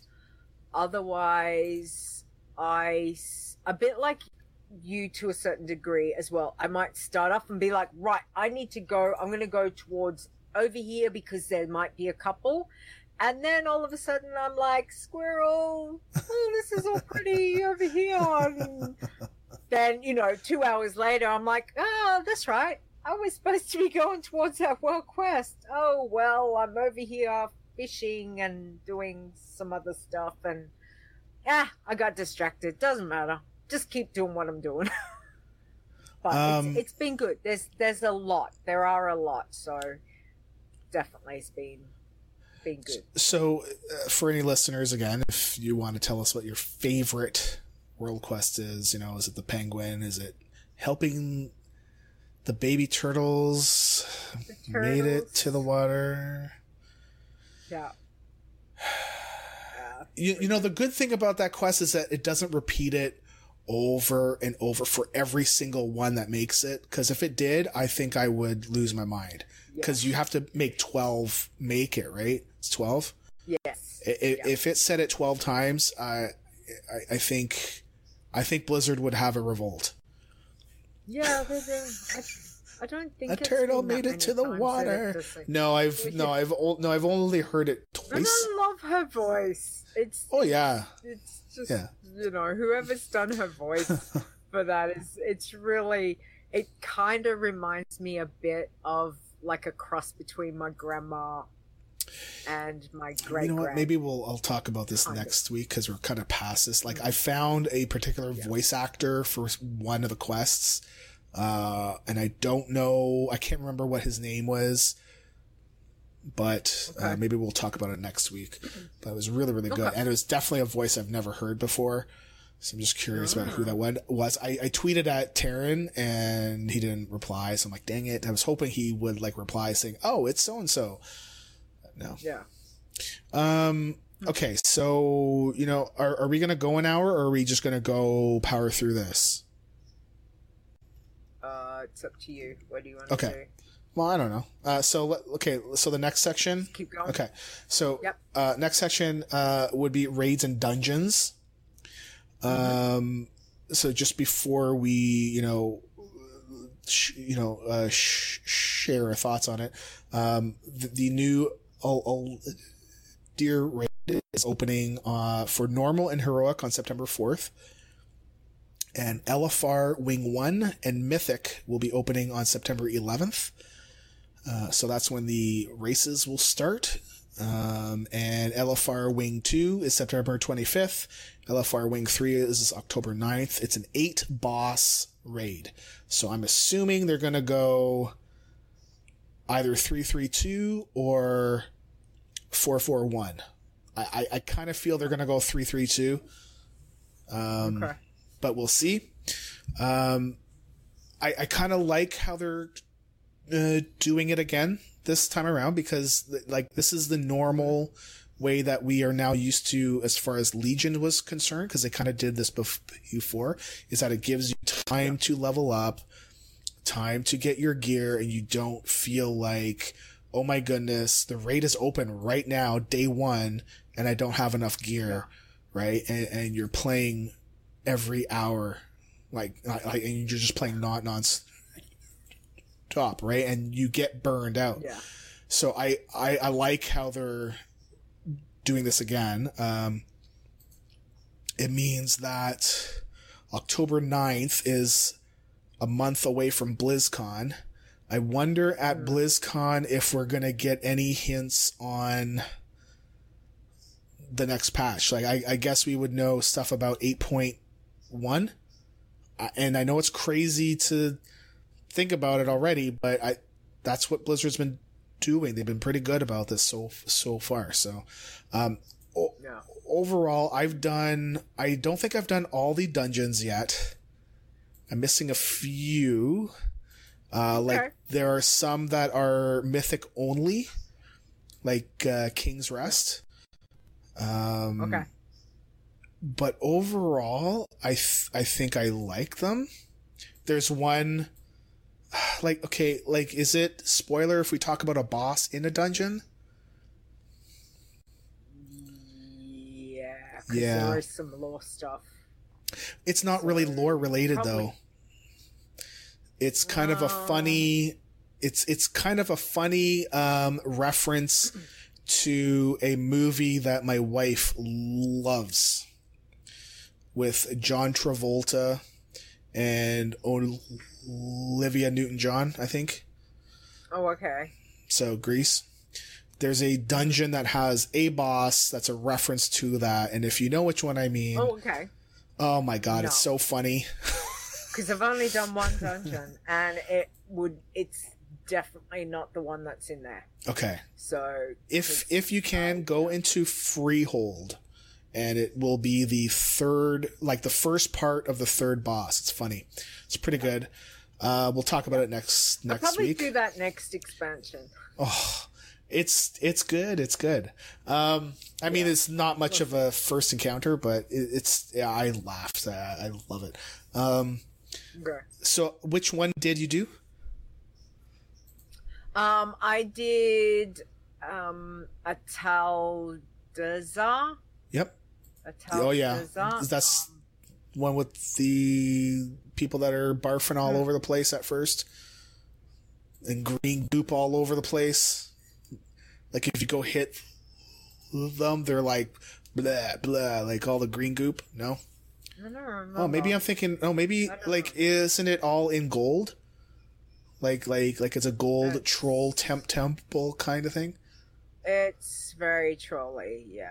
otherwise, I s- a bit like you to a certain degree as well. I might start off and be like, right, I need to go. I'm going to go towards over here because there might be a couple. And then all of a sudden I'm like, squirrel, oh, this is all pretty over here. And then, you know, two hours later, I'm like, oh, that's right. I was supposed to be going towards that world quest. Oh, well, I'm over here fishing and doing some other stuff. And, yeah, I got distracted. Doesn't matter. Just keep doing what I'm doing. But Um, it's, it's been good. There's there's a lot. There are a lot. So definitely it's been, been good. So, uh, for any listeners, again, if you want to tell us what your favorite world quest is, you know, is it the penguin? Is it helping the baby turtles, The made it turtles. to the water? Yeah. Yeah. You, you know, the good thing about that quest is that it doesn't repeat it over and over for every single one that makes it. Because if it did, I think I would lose my mind. Because you have to make twelve make it, right? It's twelve? Yes. I- I- Yeah. If it said it twelve times, I, I, I think, I think Blizzard would have a revolt. Yeah, there's a, I, I don't think A it's turtle been that made it many to the times that water. it does it. No, I've no, I've o- no, I've only heard it And twice. I love her voice. It's Oh yeah, it's just Yeah. you know, whoever's done her voice for that is it's really it kind of reminds me a bit of like a cross between my grandma and my great you know what? grand. Maybe we'll I'll talk about this Kind of. next week because we're kind of past this. Like I found a particular voice actor for one of the quests, uh, and I don't know. I can't remember what his name was. But uh, Okay. maybe we'll talk about it next week. But it was really, really good. Okay. And it was definitely a voice I've never heard before. So I'm just curious about who Ah. that one was. I, I tweeted at Taryn and he didn't reply. So I'm like, dang it. I was hoping he would like reply saying, oh, it's so-and-so. No. Yeah. Um, okay. So, you know, are, are we going to go an hour or are we just going to go power through this? Uh, it's up to you. What do you want Okay. to do? Well, I don't know. Uh, so, let- okay. So the next section. Keep going. Okay. So, Yep. uh, next section, uh, would be raids and dungeons. Um, so just before we, you know, sh- you know, uh, sh- share our thoughts on it, um, the, the new, oh, oh, Deer raid is opening, uh, for normal and heroic on September fourth. And L F R Wing one and Mythic will be opening on September eleventh. Uh, so that's when the races will start. Um, and L F R Wing two is September twenty-fifth. L F R Wing three is October ninth. It's an eight boss raid. So I'm assuming they're going to go either three three two or four four one. I, I, I kind of feel they're going to go three three two. Um, okay. But we'll see. Um, I, I kind of like how they're uh, doing it again this time around, because like this is the normal way that we are now used to as far as Legion was concerned, because they kind of did this before, is that it gives you time yeah. to level up, time to get your gear, and you don't feel like, oh my goodness, the raid is open right now, day one, and I don't have enough gear, yeah. right? And, and you're playing every hour, like, like, and you're just playing not non-stop, right? And you get burned out. Yeah. So I, I, I like how they're doing this again. Um, it means that October ninth is a month away from BlizzCon. I wonder at mm. BlizzCon if we're going to get any hints on the next patch. Like, I, I guess we would know stuff about eight point one. And I know it's crazy to think about it already, but I, that's what Blizzard's been doing. They've been pretty good about this so, so far. So, um, o- yeah. overall, I've done, I don't think I've done all the dungeons yet. I'm missing a few. Uh, okay. Like there are some that are mythic only, like, uh, King's Rest. Um, okay. But overall, I th- I think I like them. There's one, like, okay, like, is it spoiler if we talk about a boss in a dungeon? Yeah, because yeah. there is some lore stuff. It's not so, really lore related, probably. Though. It's kind uh... of a funny, it's it's kind of a funny um, reference to a movie that my wife loves, with John Travolta and Olivia Newton-John, I think. Oh, okay. So, Grease. There's a dungeon that has a boss that's a reference to that, and if you know which one I mean... Oh, okay. Oh my god, no. It's so funny. Because I've only done one dungeon, and it would... It's definitely not the one that's in there. Okay. So... If if you can, go into Freehold. And it will be the third, like the first part of the third boss. It's funny. It's pretty good. Uh, we'll talk about it next next I'll probably week. do that next expansion. Oh, it's it's good. It's good. Um, I mean, yeah. It's not much of a first encounter, but it, it's yeah. I laughed. I, I love it. Um, okay. So, which one did you do? Um, I did um a Taldazar. Yep. Oh yeah, that's um, one with the people that are barfing all hmm. over the place at first, and green goop all over the place. Like if you go hit them, they're like blah blah, like all the green goop. No. I don't remember. Oh, maybe I'm thinking. Oh, maybe like know. Isn't it all in gold? Like like like it's a gold it's, troll temp temple kind of thing. It's very trolly, yeah.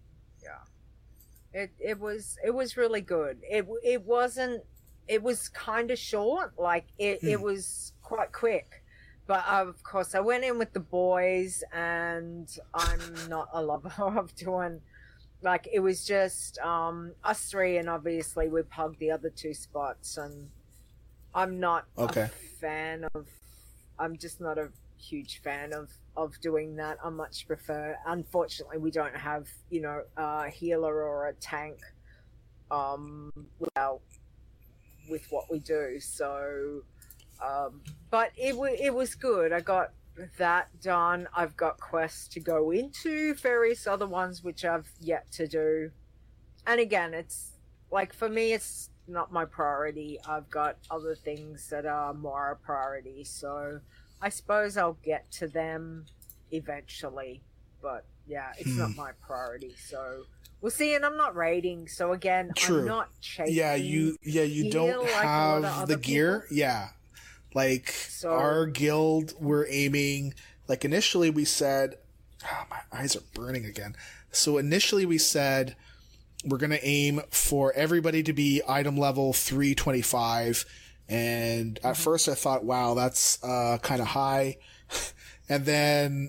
It it was it was really good. It it wasn't. It was kind of short. Like it hmm. it was quite quick. But of course, I went in with the boys, and I'm not a lover of doing. Like it was just um, us three, and obviously we pugged the other two spots. And I'm not okay. a fan of. I'm just not a huge fan of. of doing that. I much prefer, unfortunately we don't have, you know, a healer or a tank um well with what we do, so um but it, w- it was good. I got that done. I've got quests to go into, various other ones which I've yet to do, and again it's like for me it's not my priority. I've got other things that are more a priority, so I suppose I'll get to them eventually, but yeah, it's hmm. not my priority, so we'll see. And I'm not raiding, so again, True. I'm not chasing. Yeah, you yeah you don't like have the gear. People. Yeah, like so, our guild, we're aiming. Like initially, we said Oh, my eyes are burning again. So initially we said we're going to aim for everybody to be item level three twenty-five. And at mm-hmm. first I thought, wow, that's uh, kind of high. And then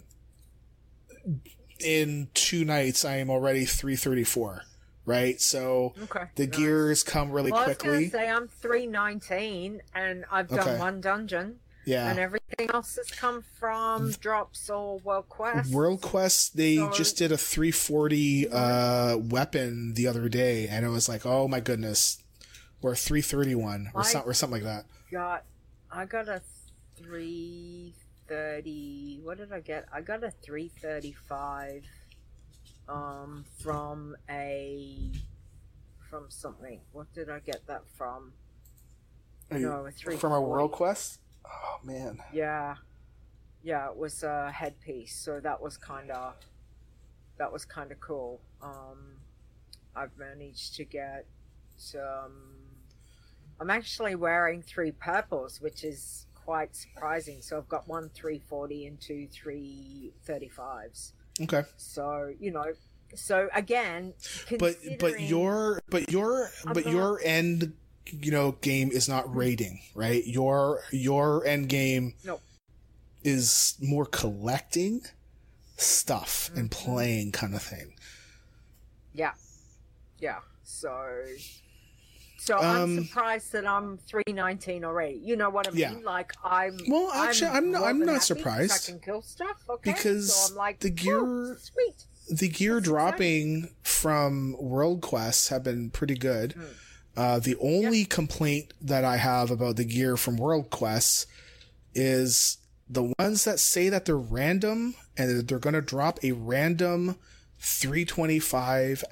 in two nights, I am already three thirty-four, right? So okay, the nice. gears come really well, quickly. I was going to say I'm three nineteen and I've done okay. one dungeon. Yeah. And everything else has come from drops or World Quest. World Quest, they so, just did a three forty uh, weapon the other day, and it was like, oh my goodness, or three thirty-one or, some, or something like that. Got, I got a three thirty. What did I get? I got a three thirty-five um, from a from something. What did I get that from? Are you, no, a three from a World Quest. Oh man. Yeah, yeah. It was a headpiece, so that was kind of that was kind of cool. Um, I've managed to get. Um, I'm actually wearing three purples, which is quite surprising. So I've got one three forty and two three thirty-fives. Okay. So you know, so again, but but your but your I'm but not, your end. you know, game is not raiding, right? Your your end game nope. is more collecting stuff mm-hmm. and playing kind of thing. Yeah, yeah. So, so um, I'm surprised that I'm three nineteen already. You know what I mean? Yeah. Like I'm. Well, actually, I'm I'm, I'm not surprised. I can kill stuff, okay? Because so I'm like, the gear, sweet. The gear That's dropping exciting. from World Quests have been pretty good. Mm. Uh, the only yep. complaint that I have about the gear from World Quests is the ones that say that they're random and that they're going to drop a random three twenty-five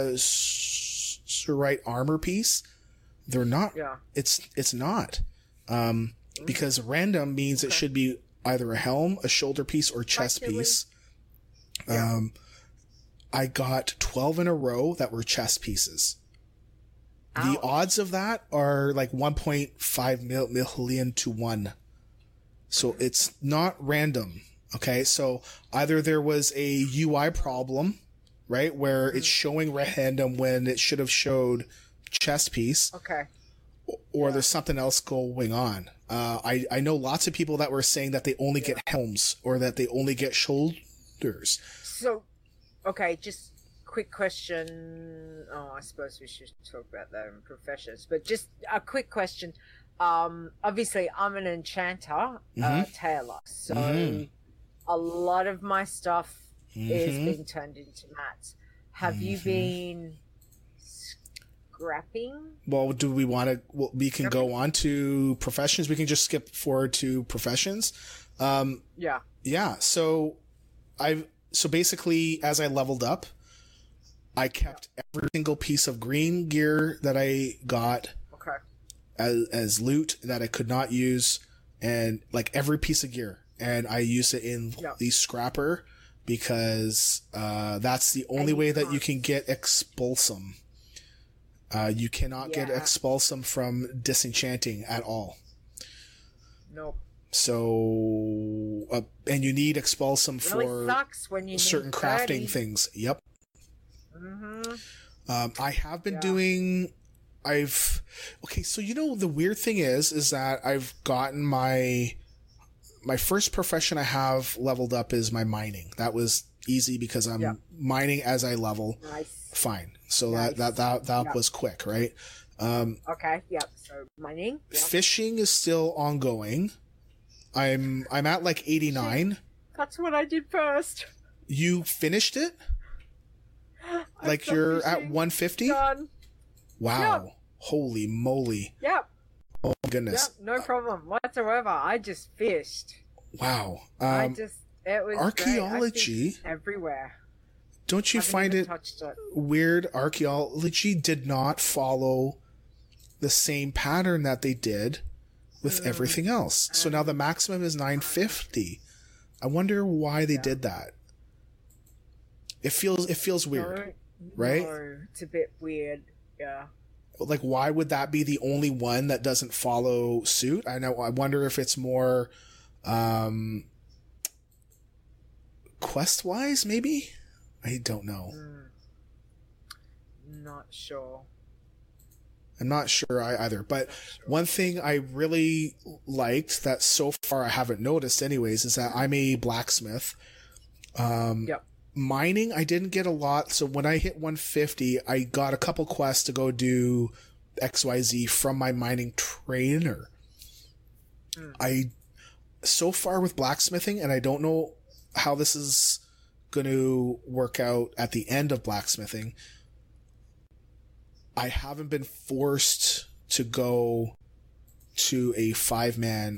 Azurite armor piece. They're not. Yeah. It's it's not. Um, mm-hmm. Because random means okay. it should be either a helm, a shoulder piece, or chest Actually, piece. Yeah. Um, I got twelve in a row that were chest pieces. The Ouch. odds of that are like one point five mil- million to one. So it's not random. Okay. So either there was a U I problem, right? Where mm-hmm. it's showing random when it should have showed chest piece. Okay. Or yeah. there's something else going on. Uh, I, I know lots of people that were saying that they only yeah. get helms or that they only get shoulders. So, okay, just quick question. Oh, I suppose we should talk about that in professions, but just a quick question. Um, obviously, I'm an enchanter, mm-hmm. uh, tailor, so mm-hmm. a lot of my stuff mm-hmm. is being turned into mats. Have mm-hmm. you been scrapping? Well, do we want to? Well, we can scrapping? go on to professions. We can just skip forward to professions. Um, yeah, yeah. So, I've so basically, as I leveled up, I kept every single piece of green gear that I got okay. as, as loot that I could not use, and like every piece of gear. And I use it in yep. the scrapper because uh, that's the only way that you can get expulsum. Uh, you cannot yeah. get expulsum from disenchanting at all. Nope. So, uh, and you need expulsum it really for sucks when you certain need crafting thirty. things. Yep. Mm-hmm. Um, I have been yeah. doing, I've, okay, so you know, the weird thing is, is that I've gotten my, my first profession I have leveled up is my mining. That was easy because I'm yep. mining as I level. Nice. Fine. So nice. that, that, that, that yep. was quick, right? Um, okay. Yep. So mining. Yep. Fishing is still ongoing. I'm, I'm at like eighty-nine. That's what I did first. You finished it? Like you're fishing. At one fifty? Done. Wow. Yep. Holy moly. Yep. Oh my goodness. Yep. No problem whatsoever. I just fished. Wow. Um, I just, it was archaeology everywhere. Don't you find it, it weird? Archaeology did not follow the same pattern that they did with mm. everything else. So now the maximum is nine fifty. I wonder why they yeah. did that. It feels it feels weird, no, right? No, it's a bit weird, yeah. Like, why would that be the only one that doesn't follow suit? I know. I wonder if it's more um, quest wise, maybe? I don't know. Mm. Not sure. I'm not sure I either. But sure. One thing I really liked that so far I haven't noticed anyways is that I'm a blacksmith. Um, yep. Mining, I didn't get a lot. So when I hit one fifty, I got a couple quests to go do X Y Z from my mining trainer. Mm. I, so far with blacksmithing, and I don't know how this is going to work out at the end of blacksmithing, I haven't been forced to go to a five-man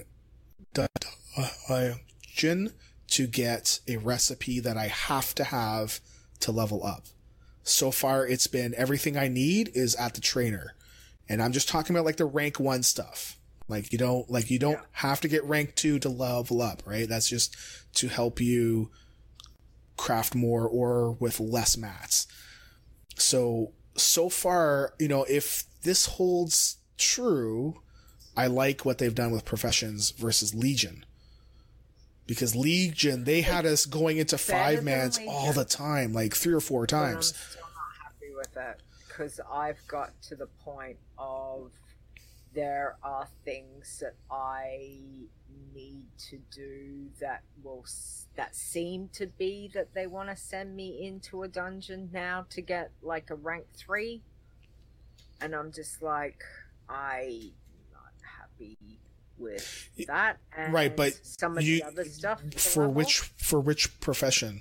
dungeon to get a recipe that I have to have to level up. So far, it's been everything I need is at the trainer. And I'm just talking about like the rank one stuff. Like you don't, like you don't yeah. have to get rank two to level up, right? That's just to help you craft more or with less mats. So, so far, you know, if this holds true, I like what they've done with Professions versus Legion. Because Legion, they had us going into five mans all the time, like three or four times. But I'm still not happy with that because I've got to the point of there are things that I need to do that will that seem to be that they want to send me into a dungeon now to get like a rank three, and I'm just like, I'm not happy with that. And right, but some of you, the other stuff for level, which for which profession?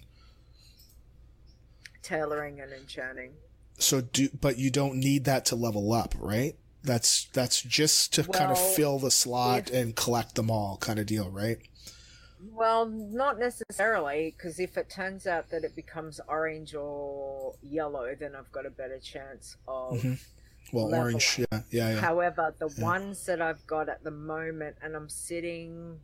Tailoring and enchanting. So do but you don't need that to level up, right? That's that's just to well, kind of fill the slot if, and collect them all, kind of deal, right? Well, not necessarily, because if it turns out that it becomes orange or yellow, then I've got a better chance of. Mm-hmm. Well, leveling. Orange, yeah, yeah, yeah. However, the yeah. ones that I've got at the moment, and I'm sitting,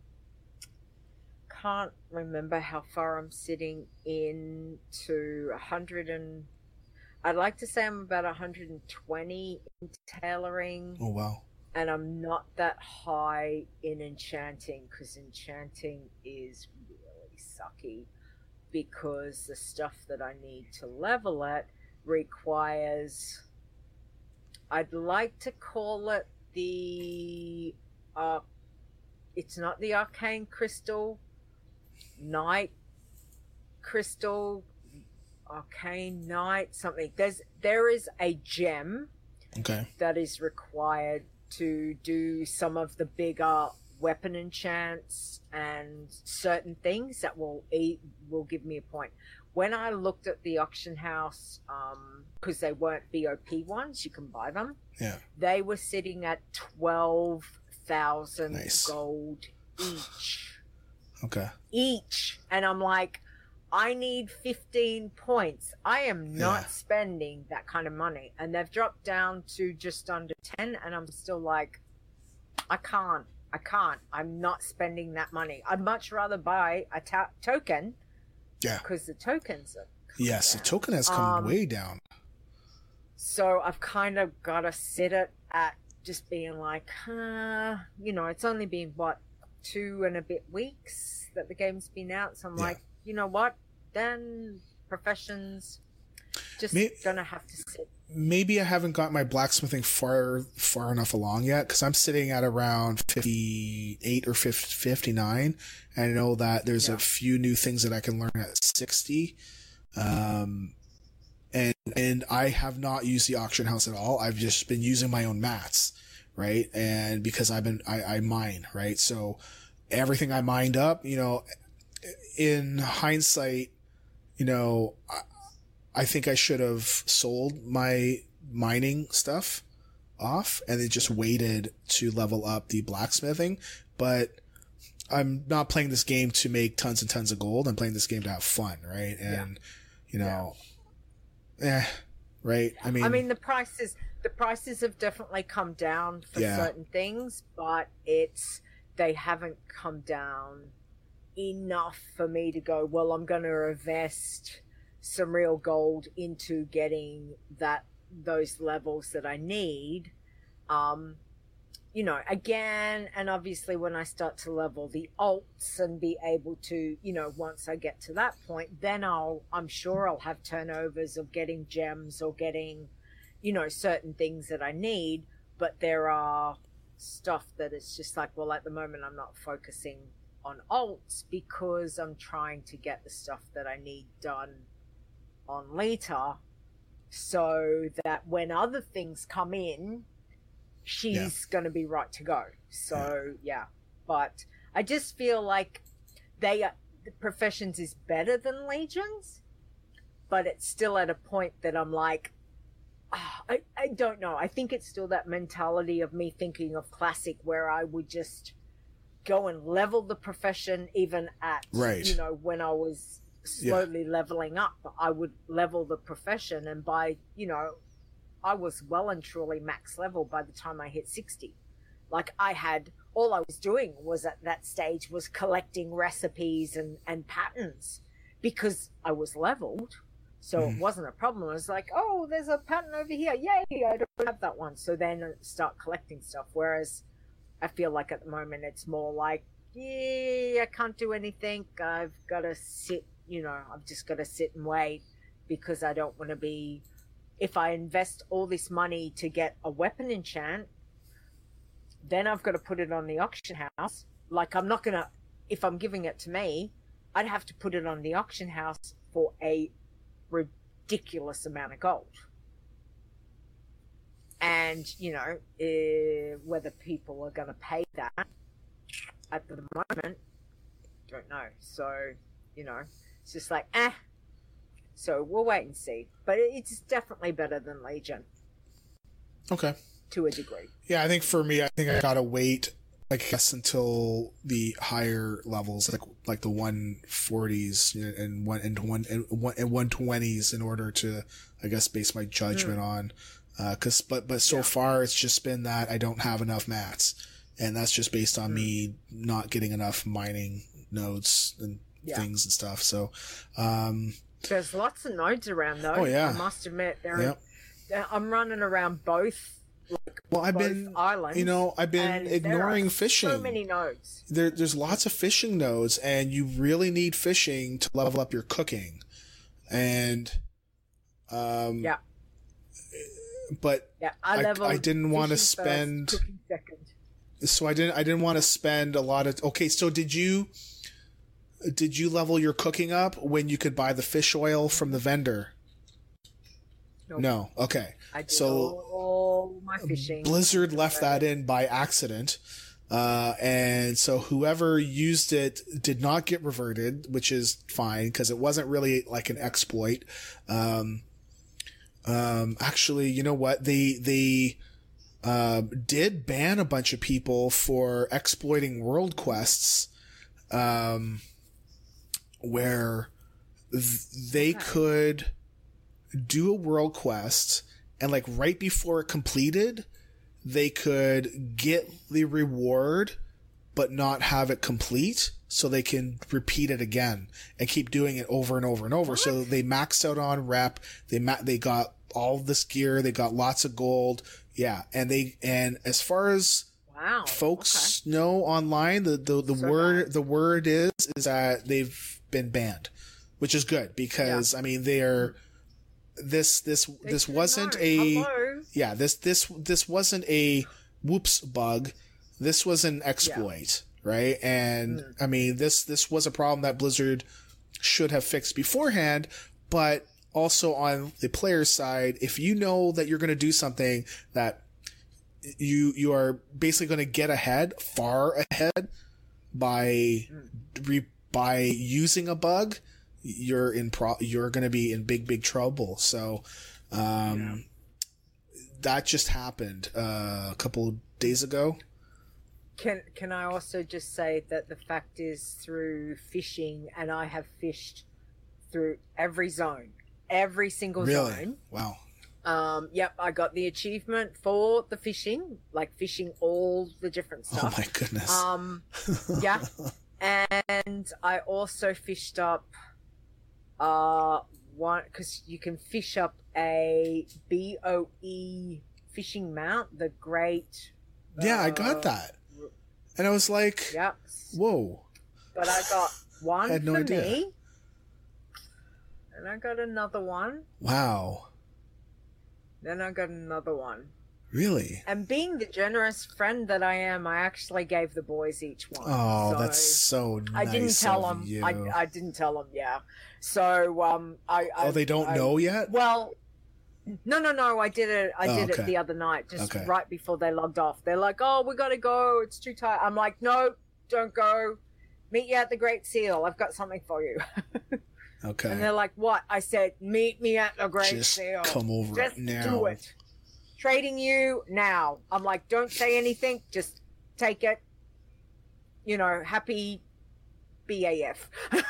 can't remember how far I'm sitting into a hundred and. I'd like to say I'm about one hundred twenty in tailoring. Oh, wow. And I'm not that high in enchanting, because enchanting is really sucky, because the stuff that I need to level it requires, I'd like to call it the, uh, it's not the arcane crystal, night crystal, arcane night, something. There's there is a gem okay that is required to do some of the bigger weapon enchants and certain things that will eat will give me a point. When I looked at the auction house, um because they weren't B O P ones, you can buy them, yeah they were sitting at twelve thousand nice. Gold each. Okay. Each. And I'm like, I need fifteen points. I am not yeah. spending that kind of money. And they've dropped down to just under ten, and I'm still like, I can't. I can't. I'm not spending that money. I'd much rather buy a ta- token. Yeah. Because the tokens are Yes, down. the token has come um, way down. So I've kind of got to sit it at just being like, uh, you know, it's only been, what, two and a bit weeks that the game's been out. So I'm yeah. like, you know what? Then Professions just maybe, gonna have to sit. Maybe I haven't got my blacksmithing far far enough along yet, because I'm sitting at around fifty-eight or fifty-nine, and I know that there's yeah. a few new things that I can learn at sixty. Um, and and I have not used the auction house at all. I've just been using my own mats, right? And because I've been I, I mine, right? So everything I mined up, you know. In hindsight, you know, I, I think I should have sold my mining stuff off and then just waited to level up the blacksmithing. But I'm not playing this game to make tons and tons of gold. I'm playing this game to have fun, right? And, yeah. you know, yeah. eh, right? I mean, I mean, the prices, the prices have definitely come down for yeah. certain things, but it's, they haven't come down enough for me to go, well, I'm going to invest some real gold into getting that those levels that I need. Um, you know, again, and obviously when I start to level the alts and be able to, you know, once I get to that point, then I'll, I'm sure I'll have turnovers of getting gems or getting, you know, certain things that I need. But there are stuff that it's just like, well, at the moment I'm not focusing on alts because I'm trying to get the stuff that I need done on Lita, so that when other things come in, she's yeah. going to be right to go. So, yeah. yeah. But I just feel like they are, the Professions is better than Legions, but it's still at a point that I'm like, oh, I, I don't know. I think it's still that mentality of me thinking of Classic where I would just go and level the Profession even at, right. you know, when I was slowly yeah. leveling up, I would level the Profession, and by, you know, I was well and truly max level by the time I hit sixty. Like I had, all I was doing was at that stage was collecting recipes and, and patterns because I was leveled. So mm. it wasn't a problem. I was like, oh, there's a pattern over here. Yay, I don't have that one. So then start collecting stuff. Whereas I feel like at the moment it's more like, yeah, I can't do anything. I've got to sit, you know, I've just got to sit and wait because I don't want to be, if I invest all this money to get a weapon enchant, then I've got to put it on the auction house. Like I'm not going to, if I'm giving it to me, I'd have to put it on the auction house for a ridiculous amount of gold. And, you know, uh, whether people are going to pay that at the moment, don't know. So, you know, it's just like, eh. So we'll wait and see. But it's definitely better than Legion. Okay. To a degree. Yeah, I think for me, I think I gotta wait, I guess, until the higher levels, like like the one forties and one and one and one and one twenties, in order to, I guess, base my judgment mm. on. Uh, cause, but but so yeah. far it's just been that I don't have enough mats, and that's just based on mm. me not getting enough mining nodes and yeah. things and stuff. So, um. There's lots of nodes around, though. Oh, yeah. I must admit. There yep. are, I'm running around both, like, well, I've both been, islands. You know, I've been ignoring fishing. So many nodes. There, there's lots of fishing nodes, and you really need fishing to level up your cooking. And, um... Yeah. But yeah, I, I, I didn't want to spend... First, cooking second. So I didn't, I didn't want to spend a lot of... Okay, so did you... Did you level your cooking up when you could buy the fish oil from the vendor? Nope. No. Okay. I did so all my fishing. Blizzard left that in by accident. Uh, and so whoever used it did not get reverted, which is fine because it wasn't really like an exploit. Um, um, actually, you know what? They, they, uh, did ban a bunch of people for exploiting world quests. Um, where th- they okay. could do a world quest and like right before it completed, they could get the reward but not have it complete so they can repeat it again and keep doing it over and over and over. What? So they maxed out on rep. They ma- they got all this gear. They got lots of gold. Yeah. And they, and as far as wow. folks okay. know online, the, the, the so word, bad. the word is, is that they've been banned, which is good because yeah. I mean they're this this they this wasn't know. a Hello. yeah this this this wasn't a whoops bug, this was an exploit, yeah. right? And mm. I mean this this was a problem that Blizzard should have fixed beforehand, but also on the player side, if you know that you're going to do something that you you are basically going to get ahead far ahead by mm. re by using a bug, you're in pro, you're going to be in big, big trouble. So, um, yeah. that just happened, uh, a couple of days ago. Can, can I also just say that the fact is through fishing, and I have fished through every zone, every single really? zone. Wow. Um, yep. I got the achievement for the fishing, like fishing all the different stuff. Oh my goodness. Um, yeah. And I also fished up, uh, one, cause you can fish up a B O E fishing mount, the Great Yeah, I got Uh, that. And I was like, Yep. whoa. But I got one I had no for idea. me. And I got another one. Wow. Then I got another one. Really? And being the generous friend that I am, I actually gave the boys each one. Oh, So that's so nice. I didn't tell of them. you. I, I didn't tell them. Yeah. So um, I. I Oh, they don't I, know yet? Well, no, no, no. I did it. I Oh, did okay. it the other night, just Okay. right before they logged off. They're like, "Oh, we gotta go. It's too tight." I'm like, "No, don't go. Meet you at the Great Seal. I've got something for you." Okay. And they're like, "What?" I said, "Meet me at the Great Just Seal. come over Just now. do it. Trading you now." I'm like, "Don't say anything. Just take it. You know, happy B A F."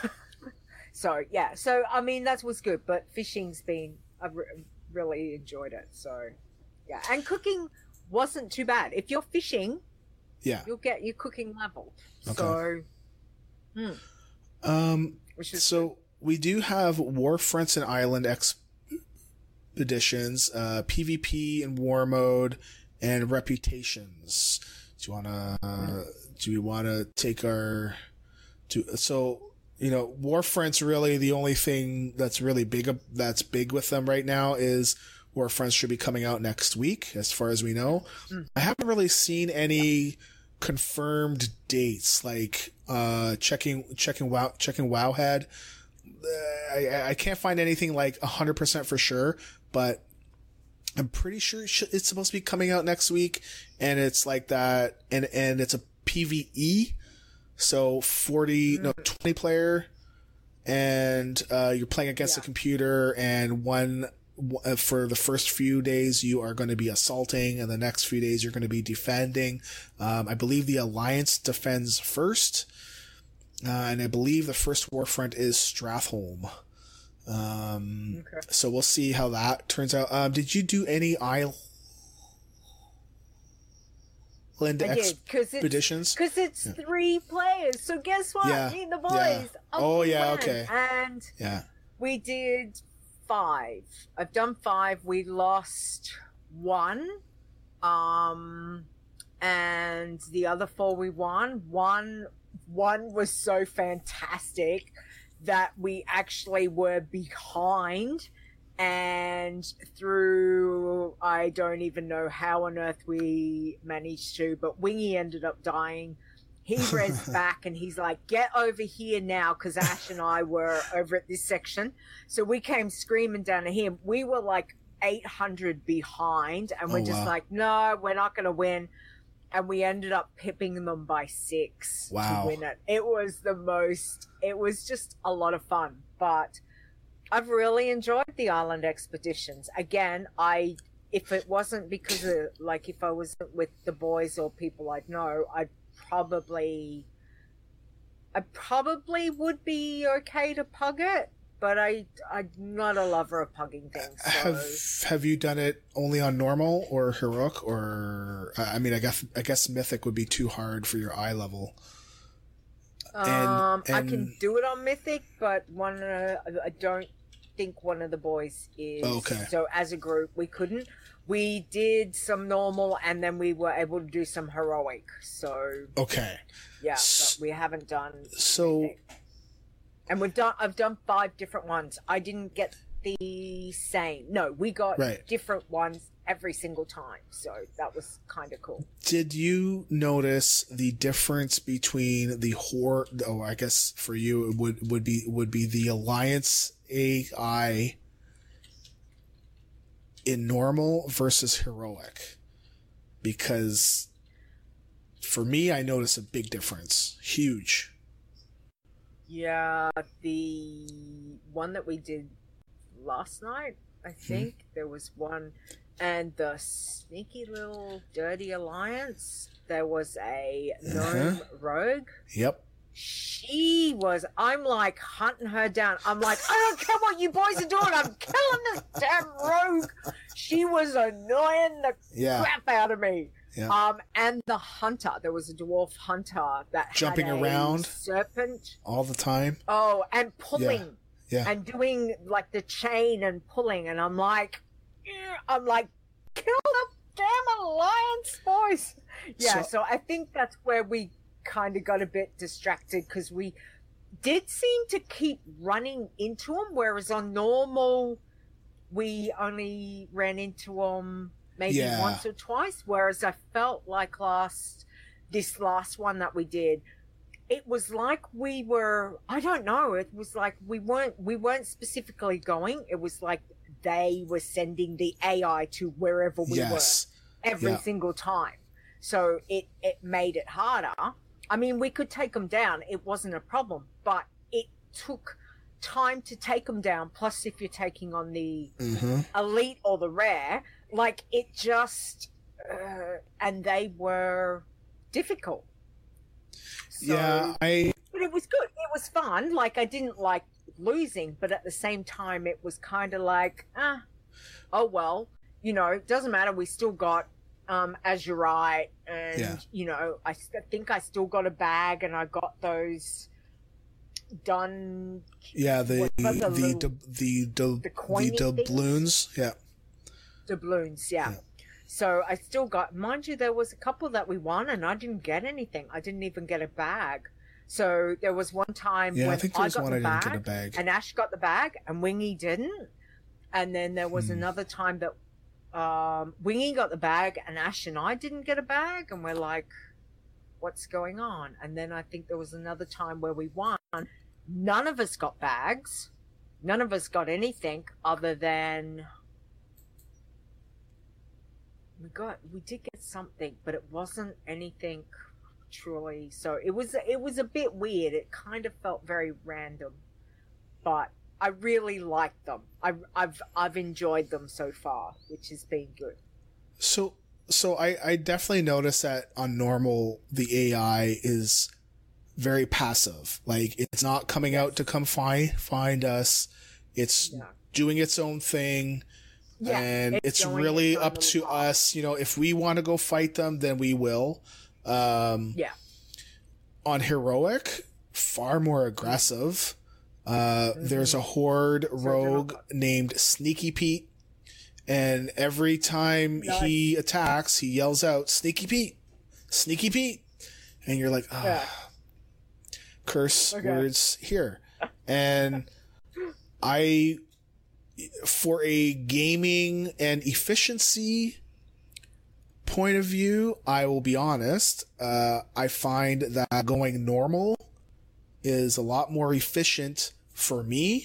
So yeah. So I mean, that was good. But fishing's been. I've re- really enjoyed it. So yeah, and cooking wasn't too bad. If you're fishing, Yeah. you'll get your cooking level. Okay. So, hmm, Um. which is So we do have war fronts and island expeditions, uh, PvP and war mode, and reputations. Do you wanna? Uh, do we want to take our? Do so. You know, war fronts really the only thing that's really big that's big with them right now is war fronts should be coming out next week, as far as we know. Mm. I haven't really seen any confirmed dates, like uh, checking checking wow checking Wowhead. Uh, I I can't find anything like a hundred percent for sure, but I'm pretty sure it should, it's supposed to be coming out next week, and it's like that, and and it's a PvE. So forty, no, twenty player, and uh, you're playing against Yeah. a computer, and one w- for the first few days you are going to be assaulting, and the next few days you're going to be defending. Um, I believe the Alliance defends first, uh, and I believe the first warfront is Strathholm. Um, okay. so we'll see how that turns out. Um, did you do any island I did because it's expeditions? because it's three players. So guess what? Yeah, Me and the boys. yeah. up Oh, we yeah, went. okay. And Yeah. we did five. I've done five. We lost one, um, and the other four we won. One, one was so fantastic that we actually were behind. And through, I don't even know how on earth we managed to, but Wingy ended up dying. He res back and he's like, "Get over here now," because Ash and I were over at this section. So we came screaming down to him. We were like eight hundred behind, and we're Oh, just wow. like, "No, we're not going to win." And we ended up pipping them by six Wow. to win it. It was the most, it was just a lot of fun. But I've really enjoyed the island expeditions. Again, I if it wasn't because of like if I wasn't with the boys or people I'd know, I'd probably I probably would be okay to pug it, but I I'm not a lover of pugging things. So. Have Have you done it only on normal or heroic, or I mean, I guess I guess mythic would be too hard for your eye level. And- um, I and- can do it on Mythic, but one uh, I don't think one of the boys is. Okay. So as a group, we couldn't. We did some normal, and then we were able to do some heroic. So Okay, yeah, S- but we haven't done. so And we've done. I've done five different ones. I didn't get the same. No, we got Right. different ones every single time. So that was kind of cool. did you notice the difference between the horde? Oh, I guess for you it would would be would be the Alliance A I in normal versus heroic, because for me I notice a big difference, huge. Yeah, the one that we did last night, I Hmm. think there was one, and the sneaky little dirty alliance. There was a gnome Uh-huh. rogue. Yep. She was. I'm like hunting her down. I'm like, I don't care what you boys are doing. I'm killing this damn rogue. She was annoying the Yeah. crap out of me. Yeah. Um, and the hunter. There was a dwarf hunter that Jumping had a around. serpent. All the time. Oh, and pulling Yeah. and doing like the chain and pulling, and I'm like, "Eh," I'm like, kill the damn alliance boys. Yeah, So- so I think that's where we kind of got a bit distracted because we did seem to keep running into them, whereas on normal, we only ran into them maybe Yeah. once or twice. Whereas I felt like last, this last one that we did, it was like we were, I don't know, it was like we weren't, we weren't specifically going. It was like they were sending the A I to wherever we Yes. were every Yeah. single time. So it, it made it harder. I mean, we could take them down. It wasn't a problem, but it took time to take them down. Plus, if you're taking on the Mm-hmm. elite or the rare, like it just, uh, and they were difficult. So, Yeah, I but it was good. It was fun. Like I didn't like losing, but at the same time, it was kind of like, ah, oh well, you know, it doesn't matter. We still got um Azurite, and Yeah. you know, I st- think I still got a bag, and I got those done. yeah the What about the the the little- dub- the dub- the the coiny things? doubloons. Yeah. Doubloons, yeah. Yeah. So I still got, mind you, there was a couple that we won, and I didn't get anything. I didn't even get a bag. So there was one time Yeah, when I think there was got one the I didn't bag, get a bag. and Ash got the bag, and Wingy didn't. And then there was Hmm. another time that um, Wingy got the bag, and Ash and I didn't get a bag, and we're like, "What's going on?" And then I think there was another time where we won. None of us got bags. None of us got anything other than we got. We did get something, but it wasn't anything truly. So it was. It was a bit weird. It kind of felt very random, but I really liked them. I, I've I've enjoyed them so far, which has been good. So so I I definitely noticed that on normal the A I is very passive. Like it's not coming out to come find find us. It's Yeah. doing its own thing. Yeah, and it's it's, going really its own up little to path. us. You know, if we want to go fight them, then we will. Um, Yeah. On heroic, far more aggressive. Uh, There's a horde rogue named Sneaky Pete, and every time Nice. he attacks, he yells out "Sneaky Pete, Sneaky Pete," and you're like, ah, Yeah. curse Okay. words here. And I, for a gaming and efficiency point of view, I will be honest, uh, I find that going normal is a lot more efficient for me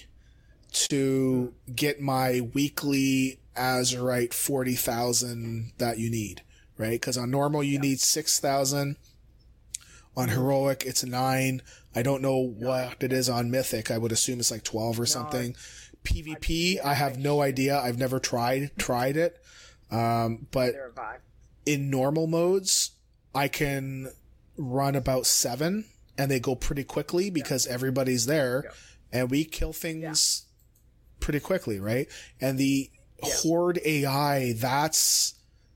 to get my weekly Azurite forty thousand that you need, right? Because on normal you need six thousand. On heroic it's nine. I don't know what it is on mythic. I would assume it's like twelve or something. PvP, I have no idea. I've never tried tried it. Um, but They're a vibe. in normal modes, I can run about seven, and they go pretty quickly because everybody's there, Yeah. and we kill things pretty quickly, right? And the horde A I, that's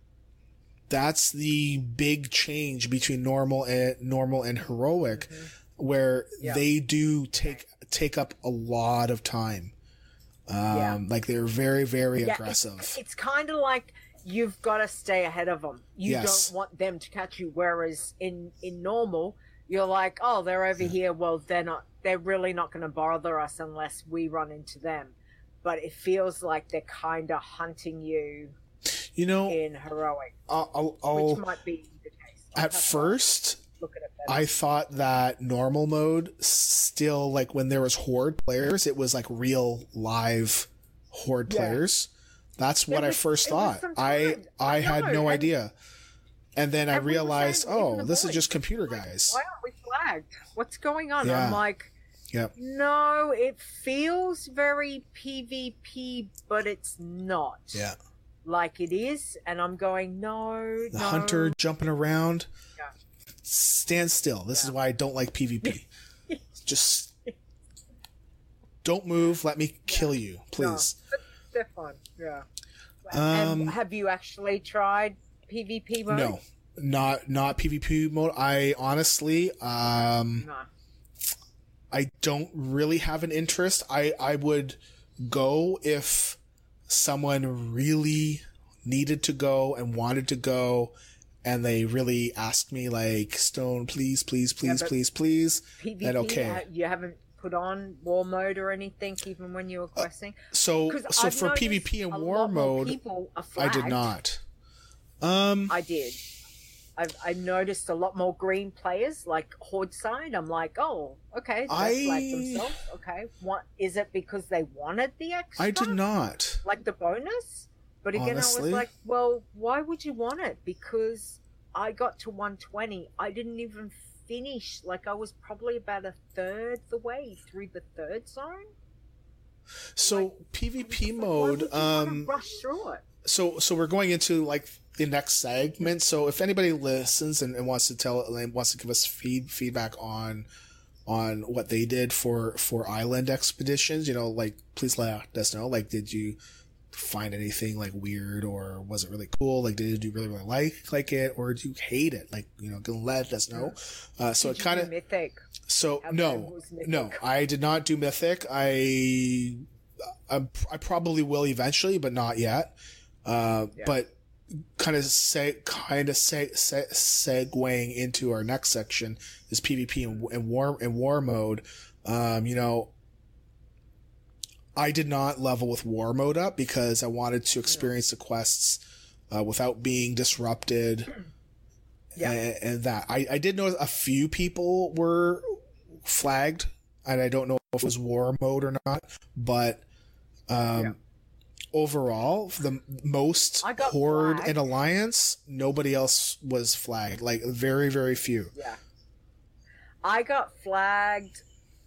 that's the big change between normal and normal and heroic, where Yeah. they do take take up a lot of time. Um, Yeah. Like they're very very Yeah, aggressive. It's, it's kind of like you've got to stay ahead of them. You Yes. don't want them to catch you. Whereas in in normal, you're like, oh, they're over here. Well, they're not. They're really not going to bother us unless we run into them. But it feels like they're kind of hunting you You know, in heroic, I'll, I'll, I'll which might be the case. I'll at have to first look at it better. I thought that normal mode still, like when there was horde players, it was like real live horde Yeah. players. That's what It I was- first it was thought. I sometimes. I I had know, no and- idea. And then I and we were realized, saying, even oh, the this is boys, just computer like, guys. Why aren't we flagged? What's going on? Yeah. I'm like, Yep. no, it feels very PvP, but it's not. Yeah. Like it is, and I'm going, no, The no. hunter jumping around. Yeah. Stand still. This is why I don't like PvP. Just don't move. Let me kill you, please. But they're fun, yeah. Um, and have you actually tried PvP mode? No, not not PvP mode. I honestly, um, No. I don't really have an interest. I I would go if someone really needed to go and wanted to go, and they really asked me like, Stone, please, please, please, Yeah, please, please, PvP, and okay. ha- you haven't put on war mode or anything, even when you were questing. So, 'Cause so I've for noticed PvP and a war lot more mode, people are I did flagged. not. Um, I did. I've, I noticed a lot more green players, like Horde side. I'm like, oh, okay, they I- flagged themselves. Okay, what is it because they wanted the extra? I did not. Like the bonus. But again, I Honestly? was like, well, why would you want it? Because I got to one twenty. I didn't even finish. Like, I was probably about a third the way through the third zone. So Like, PvP Like, why mode, would you wanna um, rush through it. so so we're going into like the next segment. So if anybody listens and, and wants to tell and wants to give us feed feedback on on what they did for for island expeditions, you know, like please let us know. Like, did you find anything like weird, or was it really cool? Like, did you really really like like it, or did you hate it? Like, you know, let us know. Uh, so Did it you kind do of mythic. so How no bad was Mythic? no I did not do mythic. I I, I probably will eventually, but not yet. Uh, Yeah. But kind of say kind of say, say segueing into our next section is PvP and, and war and war mode. Um, you know, I did not level with war mode up because I wanted to experience the quests uh, without being disrupted. Yeah. and, and that I, I did know a few people were flagged, and I don't know if it was war mode or not, but um, Yeah. overall, the most I got Horde flagged. and Alliance, nobody else was flagged. Like very, very few. Yeah. I got flagged,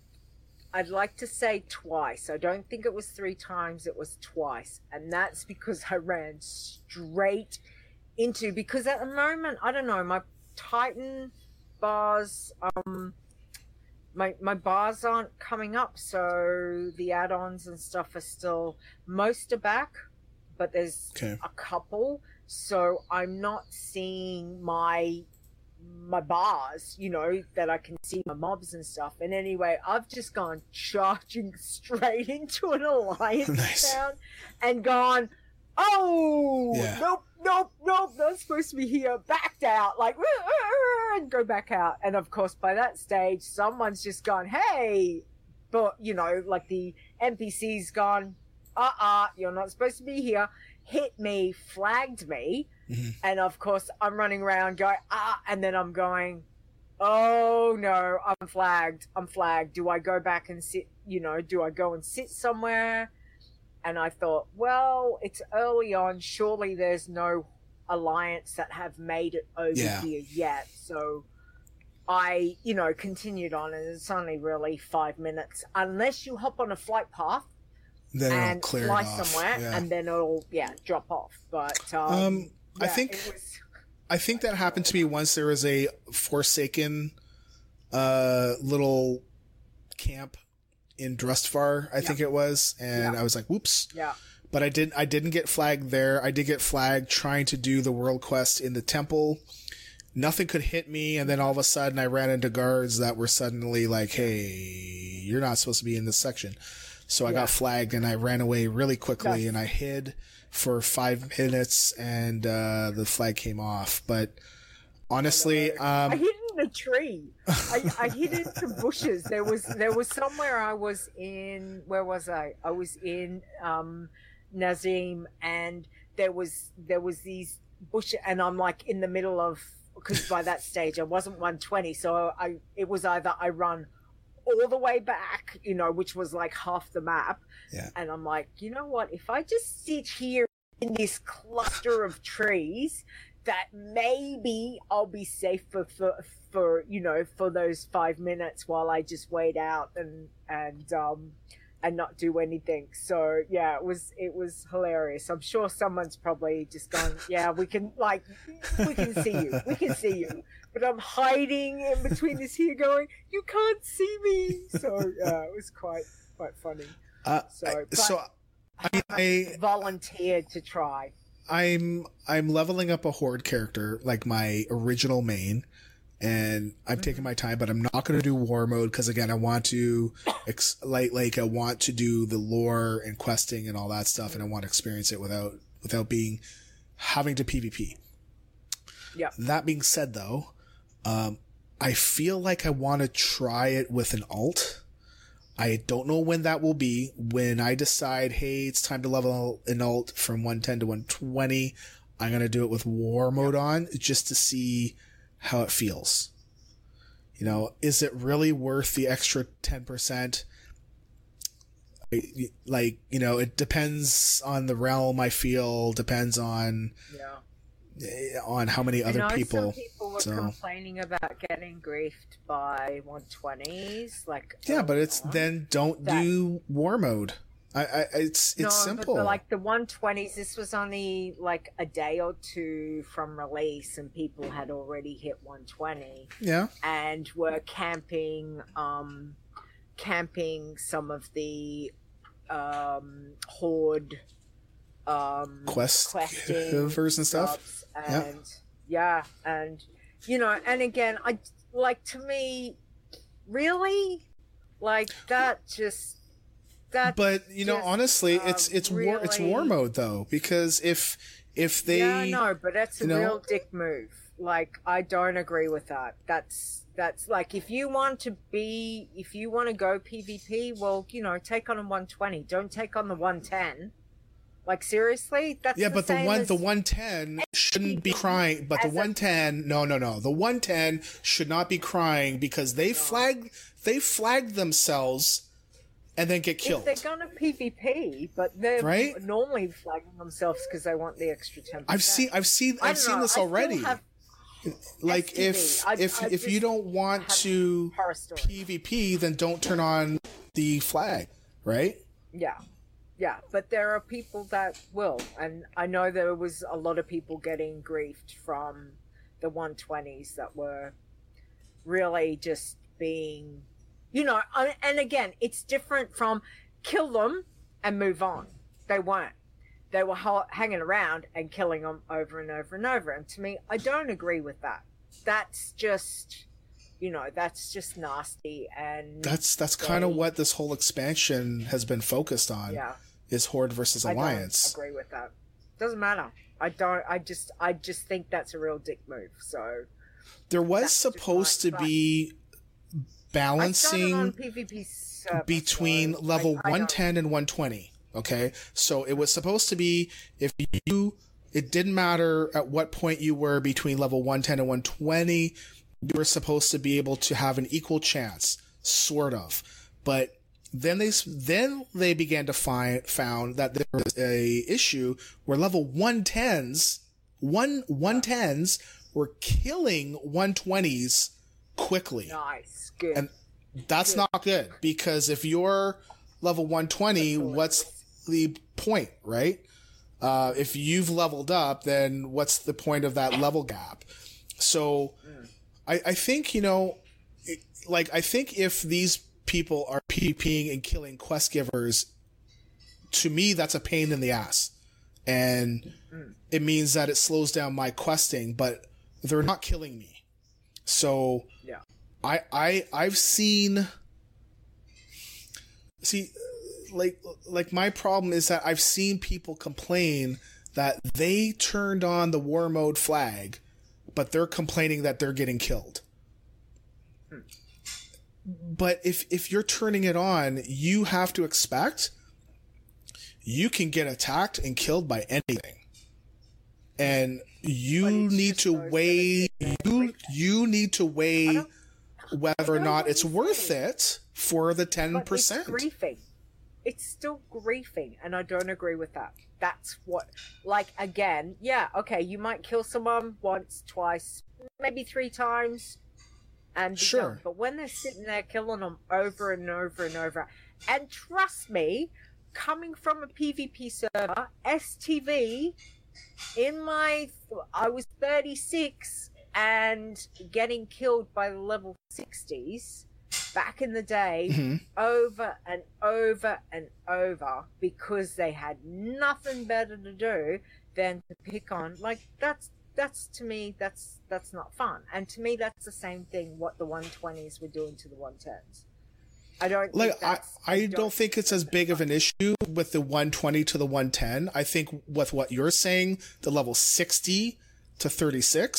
I'd like to say twice. I don't think it was three times, it was twice. And that's because I ran straight into, because at the moment, I don't know, my Titan bars, um, my, my bars aren't coming up, so the add-ons and stuff are still, most are back, but there's Okay. a couple, so I'm not seeing my my bars, you know, that I can see my mobs and stuff. And anyway, I've just gone charging straight into an alliance Nice. town and gone, oh, Yeah. nope, nope, nope, not supposed to be here. Backed out, like, and go back out. And of course, by that stage, someone's just gone, hey, but you know, like the N P C's gone, uh-uh, you're not supposed to be here. Hit me, flagged me. Mhm. And of course, I'm running around going, ah, and then I'm going, oh no, I'm flagged. I'm flagged. Do I go back and sit, you know, do I go and sit somewhere? And I thought, well, it's early on. Surely there's no alliance that have made it over Yeah. here yet. So I, you know, continued on, and it's only really five minutes. Unless you hop on a flight path Then it'll and clear it fly off. somewhere, Yeah. and then it'll, yeah, drop off. But, um, Um, I yeah, think it was, I think that happened to me once. There was a Forsaken uh, little camp in Drustvar, I think it was, and Yeah. I was like, "Whoops!" yeah. But I didn't. I didn't get flagged there. I did get flagged trying to do the world quest in the temple. Nothing could hit me, and then all of a sudden, I ran into guards that were suddenly like, "Hey, you're not supposed to be in this section." So I Yeah. got flagged, and I ran away really quickly, Yes. and I hid for five minutes, and uh, the flag came off. But honestly, I um, hid in a tree. I, I hid in some bushes. There was there was somewhere I was in. Where was I? I was in um, Nazim, and there was there was these bushes, and I'm like in the middle of, because by that stage I wasn't one twenty, so I it was either I run all the way back, you know, which was like half the map, Yeah. and I'm like, you know what? If I just sit here in this cluster of trees, that maybe I'll be safe for, for, for, you know, for those five minutes while I just wait out and, and, um, and not do anything. So yeah, it was, it was hilarious. I'm sure someone's probably just gone, yeah, we can like, we can see you, we can see you. But I'm hiding in between this here going, you can't see me. So yeah, it was quite, quite funny. uh, So, I- but so I, I volunteered to try. I'm I'm leveling up a horde character, like my original main, and I'm taking my time, but I'm not going to do war mode because again, I want to ex- like like I want to do the lore and questing and all that stuff, and I want to experience it without without being having to PvP. Yeah. That being said, though, um, I feel like I want to try it with an alt. I don't know when that will be. When I decide, hey, it's time to level an alt from one ten to one twenty, I'm going to do it with war mode on just to see how it feels. You know, is it really worth the extra ten percent? Like, you know, it depends on the realm, I feel, depends on yeah. on how many other I know people. Some people were so. complaining about getting griefed by one twenties. Like, yeah, but it's on. then don't that... do war mode. I, I it's it's no, simple. But the, like the one twenties, this was only like a day or two from release, and people had already hit one twenty. Yeah, and were camping, um, camping some of the um horde um quest questing givers and stuff. And yeah. yeah, and you know, and again, I like to me, really, like that just. That's but you know, just, honestly, um, it's it's really... war it's war mode though, because if if they yeah, no, but that's a you know... real dick move. Like, I don't agree with that. That's that's like, if you want to be, if you want to go PvP, well, you know, take on a one twenty. Don't take on the one ten. Like, seriously, that's yeah, the but the same one as the one ten shouldn't be crying. But the one ten, no, no, no, the one ten should not be crying because they no. flagged they flagged themselves. And then get killed. If they're gonna PvP, but they're right? normally flagging themselves because they want the extra ten percent. I've seen, I've seen, I've seen know, this already. Like S T V. if I, if I if you don't want to PvP, then don't turn on the flag, right? Yeah, yeah. But there are people that will, and I know there was a lot of people getting griefed from the one twenties that were really just being. You know, and again, it's different from kill them and move on. They weren't. They were hanging around and killing them over and over and over. And to me, I don't agree with that. That's just, you know, that's just nasty. And that's that's they, kind of what this whole expansion has been focused on. Yeah, is Horde versus Alliance. I don't agree with that. Doesn't matter. I don't. I just. I just think that's a real dick move. So there was supposed to be. Balancing PvP between so level I, I one ten and one twenty. Okay. So it was supposed to be if you, it didn't matter at what point you were between level one ten and one twenty, you were supposed to be able to have an equal chance, sort of. But then they, then they began to find, found that there was a issue where level one tens, one, one tens were killing one twenties quickly. Nice. Good. And that's good. not good because if you're level one twenty, what's the point, right? Uh, if you've leveled up, then what's the point of that level gap? So mm. I, I think, you know, it, like, I think if these people are PvPing and killing quest givers, to me, that's a pain in the ass. And mm. it means that it slows down my questing, but they're not killing me. So yeah. I, I, I've seen, see, like, like my problem is that I've seen people complain that they turned on the war mode flag, but they're complaining that they're getting killed. Hmm. But if, if you're turning it on, you have to expect you can get attacked and killed by anything. And you need to weigh, you, you need to weigh whether or not it's worth it for the ten percent. But it's griefing. It's still griefing, and I don't agree with that. That's what, like, again, yeah, okay, you might kill someone once, twice, maybe three times, and be sure. done. But when they're sitting there killing them over and over and over, and trust me, coming from a PvP server, S T V, in my, I was thirty-six, and getting killed by the level sixties back in the day, mm-hmm. over and over and over, because they had nothing better to do than to pick on. Like, that's that's to me, that's that's not fun. And to me, that's the same thing what the one twenties were doing to the one tens. I don't like. Think that's, I, I don't, don't think it's as big of an issue with the one twenty to the one ten. I think with what you're saying, the level sixty to thirty-six,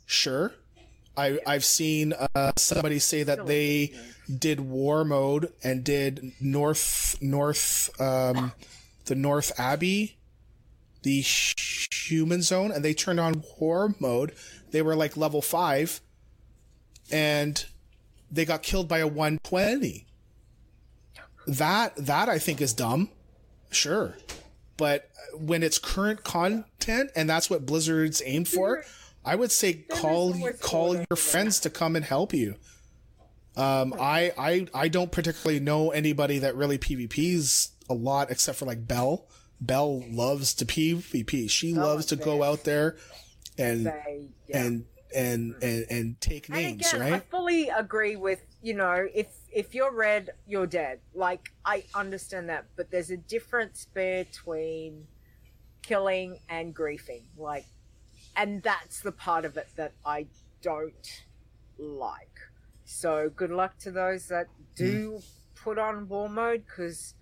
Sure. I, I've seen uh, somebody say that they did war mode and did North, North, um, the North Abbey, the human zone, and they turned on war mode. They were like level five, and they got killed by a one twenty. That, that I think is dumb. Sure. But when it's current content, and that's what Blizzard's aimed for, I would say call call your friends to come and help you. Um, I, I I don't particularly know anybody that really PvPs a lot, except for like Belle. Belle loves to PvP. She loves to go out there and and and and and take names, and again, right? I fully agree with, you know, if if you're red, you're dead. Like, I understand that, but there's a difference between killing and griefing. Like, and that's the part of it that I don't like. So good luck to those that do mm. put on war mode, because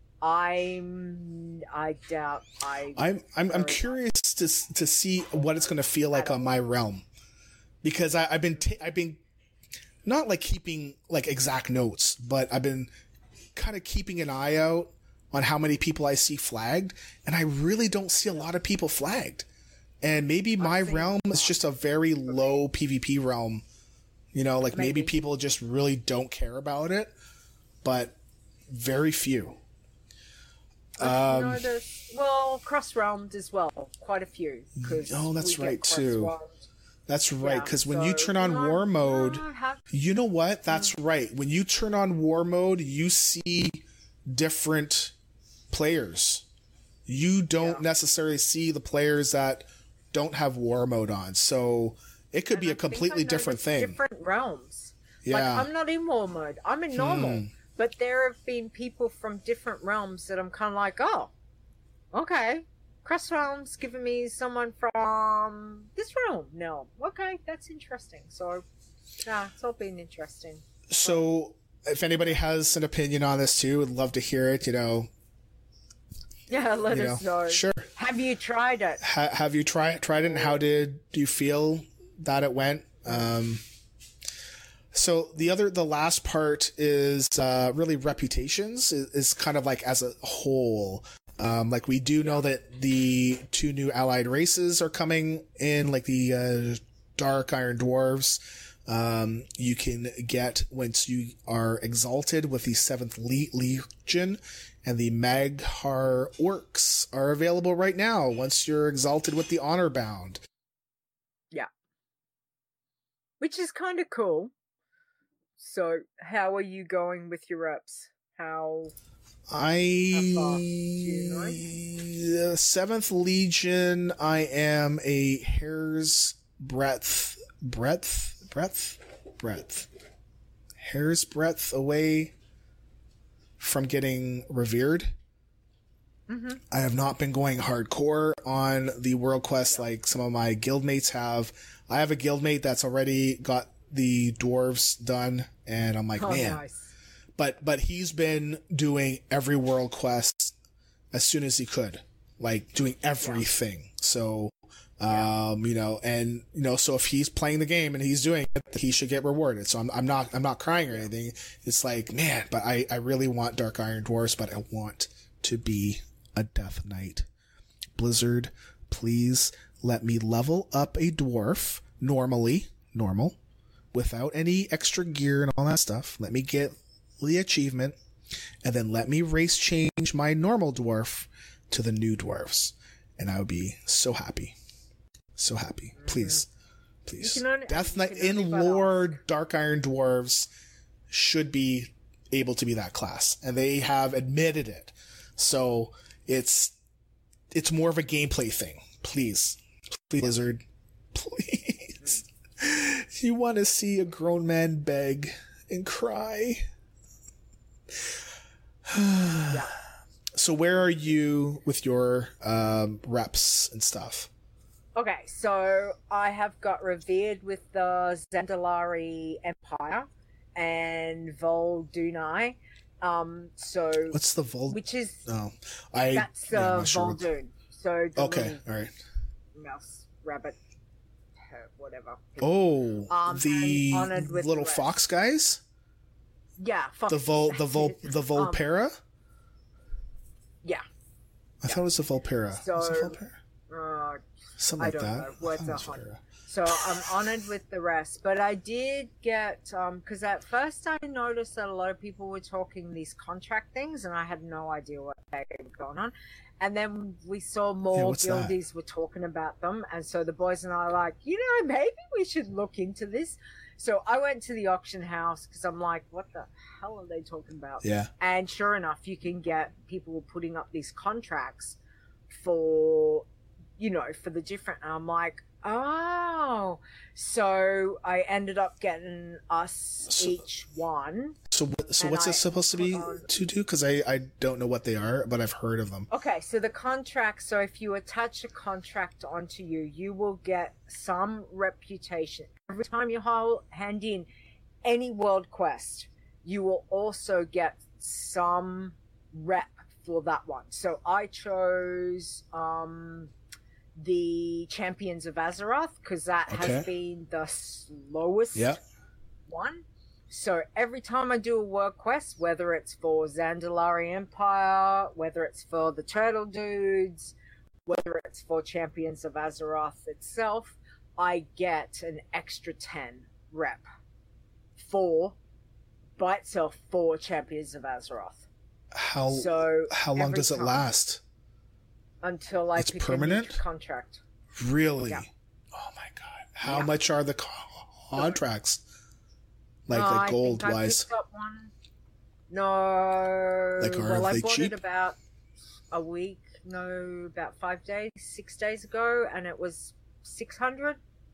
I'm I doubt I. I'm I'm I'm curious to to see what it's going to feel like on my realm, because I, I've been ta- I've been not like keeping like exact notes, but I've been kind of keeping an eye out on how many people I see flagged, and I really don't see a lot of people flagged. And maybe my realm is just a very low PvP realm. You know, like maybe. maybe people just really don't care about it, but very few. Um, you know, there's, well, cross-realmed as well, quite a few. Oh, that's right too. That's right, because yeah, when so, you turn on war mode, you know what? That's mm. right. When you turn on war mode, you see different players. You don't yeah. necessarily see the players that don't have war mode on, so it could and be a I completely different thing. Different realms. Yeah, like, I'm not in war mode. I'm in normal. Hmm. But there have been people from different realms that I'm kind of like, oh, okay, cross realms giving me someone from this realm. No, okay, that's interesting. So, yeah, it's all been interesting. So, if anybody has an opinion on this too, would love to hear it. You know. Yeah, let you us know. know. Sure. Have you tried it? Ha- have you tried tried it? And how did you feel that it went? Um, so the other, the last part is uh, really reputations. Is, is kind of like as a whole. Um, like we do know that the two new allied races are coming in, like the uh, Dark Iron Dwarves. Um, you can get once you are exalted with the seventh Le- Legion. And the Mag'har Orcs are available right now once you're exalted with the Honor Bound. Yeah. Which is kind of cool. So, how are you going with your reps? How... I... How far? Do you know? The seventh Legion, I am a hair's breadth... Breadth? Breadth? Breadth. Hair's breadth away from getting revered. Mm-hmm. I have not been going hardcore on the world quest like some of my guildmates have. I have a guildmate that's already got the dwarves done, and I'm like, oh, man. Nice. But but he's been doing every world quest as soon as he could, like doing everything. Yeah. So, um, you know, and you know, so if he's playing the game and he's doing it, he should get rewarded. So I'm I'm not I'm not crying or anything. It's like, man, but I I really want Dark Iron Dwarves, but I want to be a Death Knight. Blizzard, please let me level up a dwarf normally, normal, without any extra gear and all that stuff. Let me get the achievement, and then let me race change my normal dwarf to the new dwarves, and I would be so happy. So happy. Please. Please. Only, Death Knight in lore, Dark Iron Dwarves should be able to be that class. And they have admitted it. So it's it's more of a gameplay thing. Please. Please, Blizzard. Please. You want to see a grown man beg and cry. Yeah. So where are you with your um, reps and stuff? Okay, so I have got revered with the Zandalari Empire and Voldunai. Um, so what's the Vol? Which is no, I that's uh, yeah, Vol'dun. Sure. So the okay, all right. Mouse, rabbit, whatever. Oh, Um, the and honored with little the rest. fox guys? Yeah, fox. The Vol, the Vol, That's it. the Volpera? Um, yeah. I thought it was the Volpera. So, was it Volpera? Uh, Something I like don't that. know. Words I thought are it was hard. Volpera. So I'm honored with the rest, but I did get um because at first I noticed that a lot of people were talking these contract things, and I had no idea what they were going on. And then we saw Yeah, more what's that? guildies were talking about them, and so the boys and I are like, you know, maybe we should look into this. So I went to the auction house because I'm like, what the hell are they talking about? Yeah. And sure enough, you can get people putting up these contracts for, you know, for the different. And I'm like, oh. So I ended up getting us So- each one. So, what- so And what's I it supposed to be put on- to do? Because I, I don't know what they are, but I've heard of them. Okay, so the contract, so if you attach a contract onto you, you will get some reputation. Every time you hold, hand in any world quest, you will also get some rep for that one. So I chose um, the Champions of Azeroth because that Okay. has been the slowest Yeah. one. So every time I do a work quest, whether it's for Zandalari Empire, whether it's for the Turtle Dudes, whether it's for Champions of Azeroth itself, I get an extra ten rep for, by itself, for Champions of Azeroth. How So how long every does it time last? Until I It's pick permanent? a new contract. Really? Yeah. Oh my god! How Yeah. much are the co- contracts? Like No, like I gold think I wise? picked up one. No. Like, are well, I they bought cheap? it about a week, no, about five days, six days ago, and it was six hundred.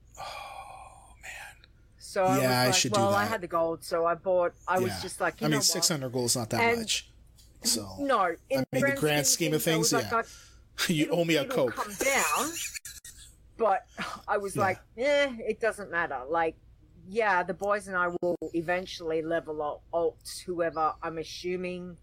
Oh man! So I Yeah, I was like, should do well, I that. had the gold, so I bought. I was Yeah. just like, you I know mean, what? six hundred gold is not that And- much. So No, in I mean, the grand scheme of things, I was yeah. like, you it'll- owe me a it'll coke. come down, but I was Yeah. like, eh, it doesn't matter. Like, yeah, the boys and I will eventually level up alt whoever. I'm assuming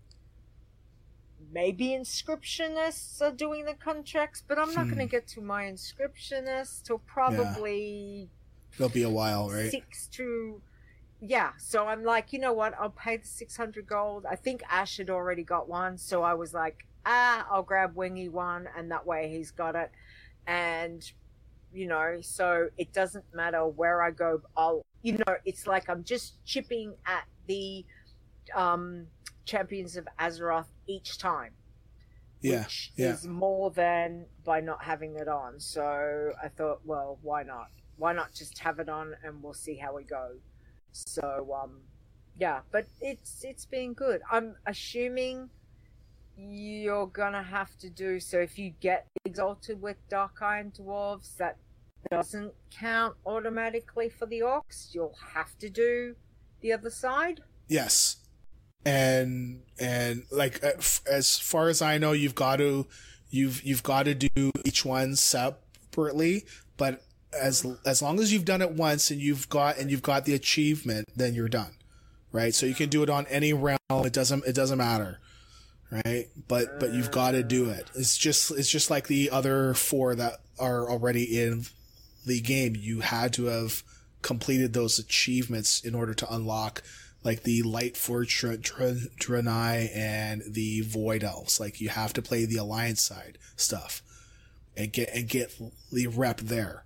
maybe inscriptionists are doing the contracts, but I'm not Hmm. going to get to my inscriptionist till probably It'll be a while, right? six to. Yeah, so I'm like, you know what? I'll pay the six hundred gold. I think Ash had already got one, so I was like, ah, I'll grab Wingy one, and that way he's got it. And, you know, so it doesn't matter where I go. I'll, you know, it's like I'm just chipping at the um, Champions of Azeroth each time. Yeah, Which yeah. is more than by not having it on. So I thought, well, why not? Why not just have it on and we'll see how we go. So um yeah, but it's it's been good. I'm assuming you're gonna have to do so if you get exalted with Dark Iron Dwarves, that doesn't count automatically for the orcs. You'll have to do the other side. Yes, and and like uh, f- as far as I know, you've got to you've you've got to do each one separately. But as as long as you've done it once and you've got and you've got the achievement, then you're done, right? So you can do it on any realm. It doesn't it doesn't matter, right? But but you've got to do it. It's just it's just like the other four that are already in the game. You had to have completed those achievements in order to unlock like the Light Fortress Draenei and the Void Elves. Like you have to play the Alliance side stuff and get and get the rep there.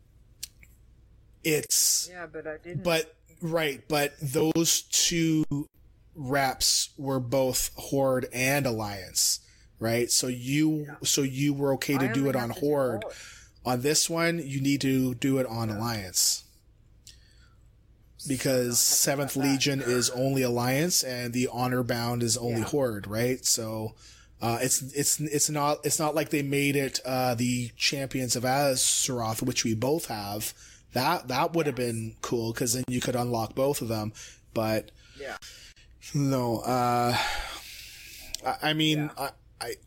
It's Yeah, but I didn't. but right, but those two reps were both Horde and Alliance, right? So you Yeah. so you were okay to I do only it on have to do Horde. Horde. On this one, you need to do it on Yeah. Alliance. So Because I'll Seventh have to do that. Legion is only Alliance, and the Honor Bound is only Yeah. Horde, right? So uh, it's it's it's not it's not like they made it uh, the Champions of Azeroth, which we both have. That that would have been cool because then you could unlock both of them. But Yeah. no, uh, I, I mean, Yeah. I, I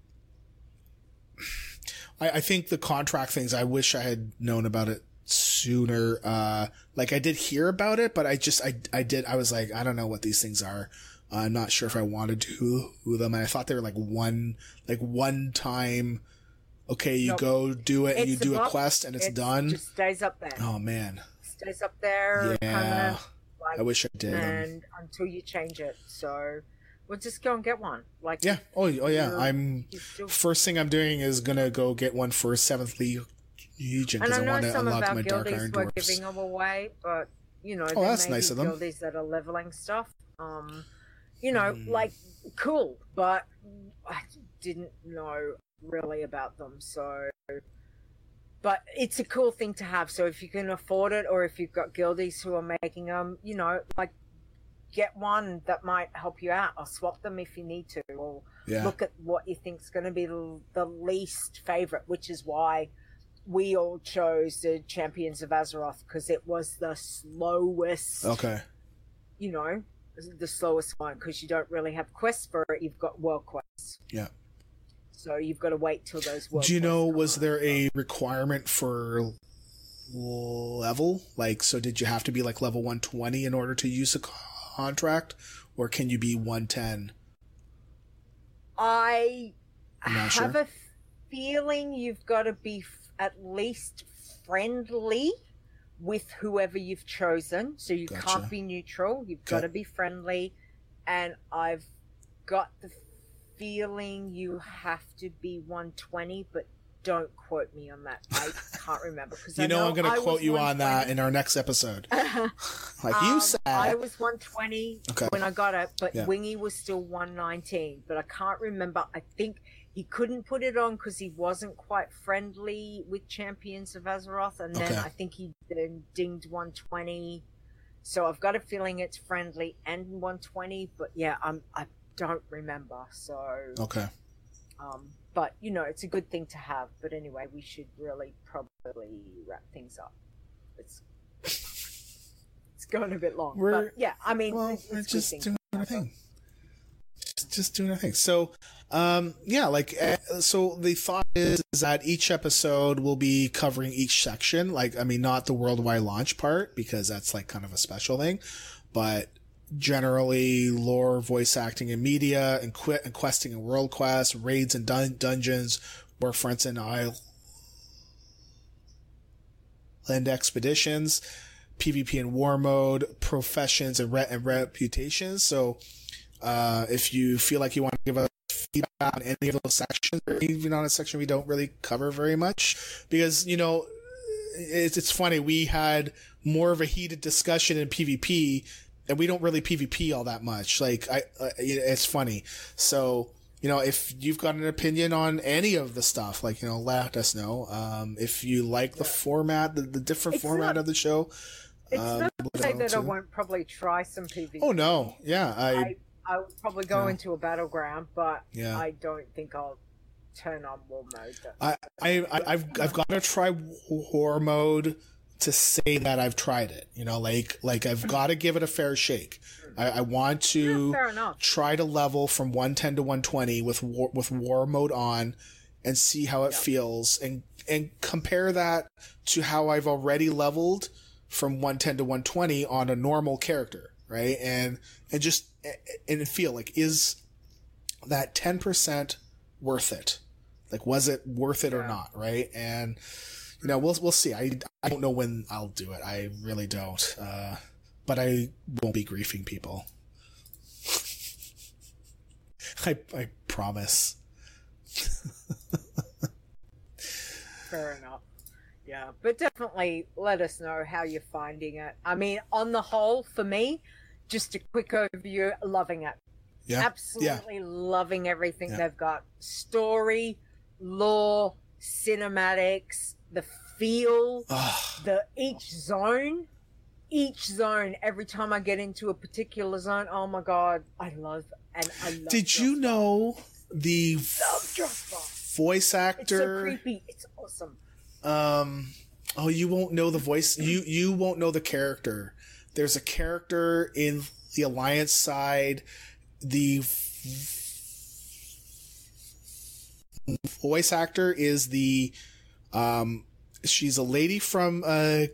I I think the contract things. I wish I had known about it sooner. Uh, like I did hear about it, but I just, I, I did, I was like, I don't know what these things are. Uh, I'm not sure if I want to do them. And I thought they were like one, like one time, okay, you Nope. go do it and It's you do a above- quest and it's it done. just stays up there. Oh man, Stays up there. yeah. Permanent, like, I wish I did. Um, and until you change it. So we'll just go and get one. Like yeah. Oh, oh yeah. you're- I'm you still- first thing I'm doing is gonna go get one for seventh Legion and because I I, know want to some of unlock our my Dark guildies Iron were Dwarfs. giving them away, but you know, Oh, there that's may nice be of them. guildies that are leveling stuff. Um, you know, Mm. like cool, but I didn't know really about them, so. But it's a cool thing to have. So if you can afford it, or if you've got guildies who are making them, you know, like get one that might help you out, or swap them if you need to, or Yeah. look at what you think's going to be the, the least favorite, which is why we all chose the Champions of Azeroth, because it was the slowest. Okay. You know, the slowest one, because you don't really have quests for it. You've got world quests. Yeah. So you've got to wait till those world Do you quests know, come was out. there a requirement for level? Like, so did you have to be like level one twenty in order to use a contract, or can you be one ten? I I'm not have sure. a feeling you've got to be f- at least friendly with whoever you've chosen. So you Gotcha. can't be neutral. You've got to Okay. be friendly. And I've got the feeling you have to be one twenty, but don't quote me on that. I can't remember. Cause You I know, know I'm going I to quote was you on that one in our next episode. twenty. Like you Um, said. I was one twenty Okay. when I got it, but Yeah. Wingy was still one nineteen. But I can't remember. I think he couldn't put it on because he wasn't quite friendly with Champions of Azeroth, and then Okay. I think he then dinged one twenty. So I've got a feeling it's friendly and one twenty, but yeah, I'm I don't remember. So, Okay. um, but you know, it's a good thing to have. But anyway, we should really probably wrap things up. It's it's going a bit long, We're- but yeah, I mean, Well, it's, we're it's a good just thing doing to our have. thing. Just, just doing our thing. So, um, yeah, like, uh, so the thought is, is that each episode will be covering each section. Like, I mean, not the worldwide launch part, because that's like kind of a special thing, but generally lore, voice acting, and media, and, qu- and questing and world quests, raids and dun- dungeons, warfronts and island expeditions, PvP and war mode, professions and, re- and reputations. So, uh, if you feel like you want to give us feedback on any of those sections, or even on a section we don't really cover very much, because, you know, it's, it's funny, we had more of a heated discussion in PvP, and we don't really PvP all that much. Like, I, uh, it's funny. So, you know, if you've got an opinion on any of the stuff, like, you know, let us know. Um, if you like the format, the, the different It's format not- of the show. It's um, not let to us say know that I too. won't probably try some PvP. Oh no, yeah, I, I, I would probably go Yeah. into a battleground, but Yeah. I don't think I'll turn on war mode. That's- I, I, I- I've, I've got to try war mode to say that I've tried it. You know, like, like I've got to give it a fair shake. I, I want to Yeah, fair enough. try to level from one ten to one twenty with war, with war mode on, and see how it Yeah. feels, and and compare that to how I've already leveled from one ten to one twenty on a normal character, right? And and just and feel like, is that ten percent worth it? Like, was it worth it or Yeah. not, right? And you know, we'll we'll see. I I don't know when I'll do it. I really don't. Uh, but I won't be griefing people. I I promise. Fair enough. Yeah, but definitely let us know how you're finding it. I mean, on the whole, for me, just a quick overview, loving it. Yeah. Absolutely loving everything Yeah. they've got. Story, lore, cinematics, the feel, Ugh. the each zone, each zone. Every time I get into a particular zone, oh my god, I love and I love. Did you Drossbar. know the Love Drossbar. voice It's so actor? creepy. It's awesome. Um, oh, you won't know the voice. You you won't know the character. There's a character in the Alliance side. The voice actor is the um. She's a lady from uh,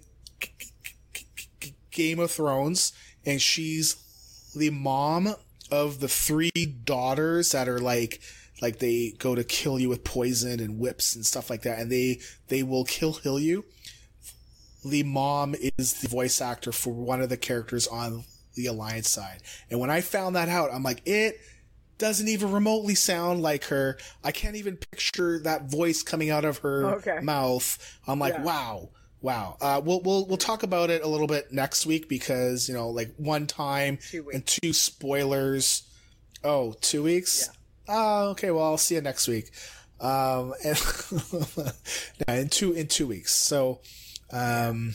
Game of Thrones, and she's the mom of the three daughters that are like like they go to kill you with poison and whips and stuff like that, and they they will kill kill you. The mom is the voice actor for one of the characters on the Alliance side. And when I found that out, I'm like, it doesn't even remotely sound like her. I can't even picture that voice coming out of her Okay. mouth. I'm like, Yeah. wow, wow. Uh, we'll we'll we'll talk about it a little bit next week because, you know, like one time Two weeks. and two spoilers. Oh, two weeks? Yeah. Oh, okay. Well, I'll see you next week. Um, and yeah, in two in two weeks. So. Um,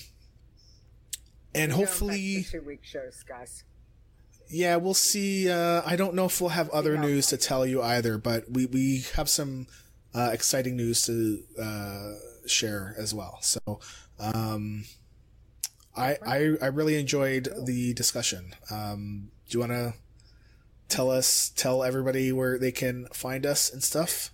and We're going hopefully, back to two week shows, guys. yeah, we'll see. Uh, I don't know if we'll have other Yeah. news to tell you either, but we, we have some, uh, exciting news to, uh, share as well. So, um, I, I, I really enjoyed the discussion. Um, do you want to tell us, tell everybody where they can find us and stuff?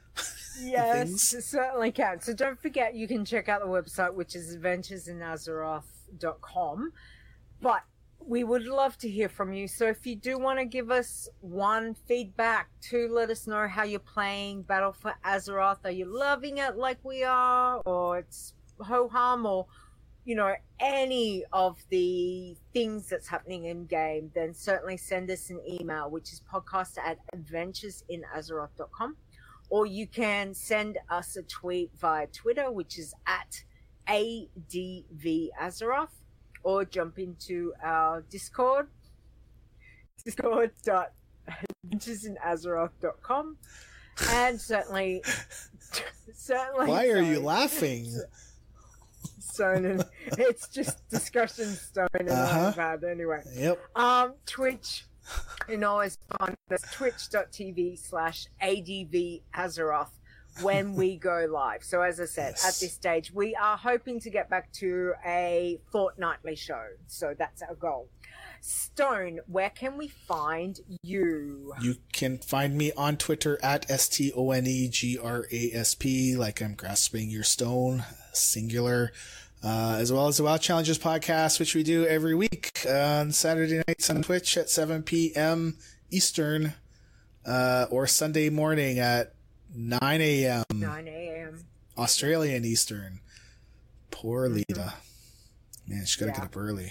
Yes, things. it certainly can. So don't forget, you can check out the website, which is adventures in azeroth dot com. But we would love to hear from you. So if you do want to give us one feedback, to let us know how you're playing Battle for Azeroth. Are you loving it like we are, or it's ho-hum, or you know, any of the things that's happening in game, then certainly send us an email, which is podcast at adventures in azeroth dot com. Or you can send us a tweet via Twitter, which is at A D V Azeroth, or jump into our Discord, discord dot adventures in azeroth dot com. And certainly, certainly. Why are you sorry, laughing? Stone and it's just discussion Stone and Uh-huh. iPad anyway. Yep. Um, Twitch, you know, always find us twitch dot t v slash A D V Azeroth when we go live. So as I said, Yes. at this stage, we are hoping to get back to a fortnightly show. So that's our goal. Stone, where can we find you? You can find me on Twitter at S T O N E G R A S P, like I'm grasping your stone, singular, uh, as well as the Wild Challenges podcast, which we do every week on Saturday nights on Twitch at seven p.m. Eastern, uh, or Sunday morning at nine a.m. nine a.m. Australian Eastern. Poor Lita. Man, she's got to Yeah. get up early.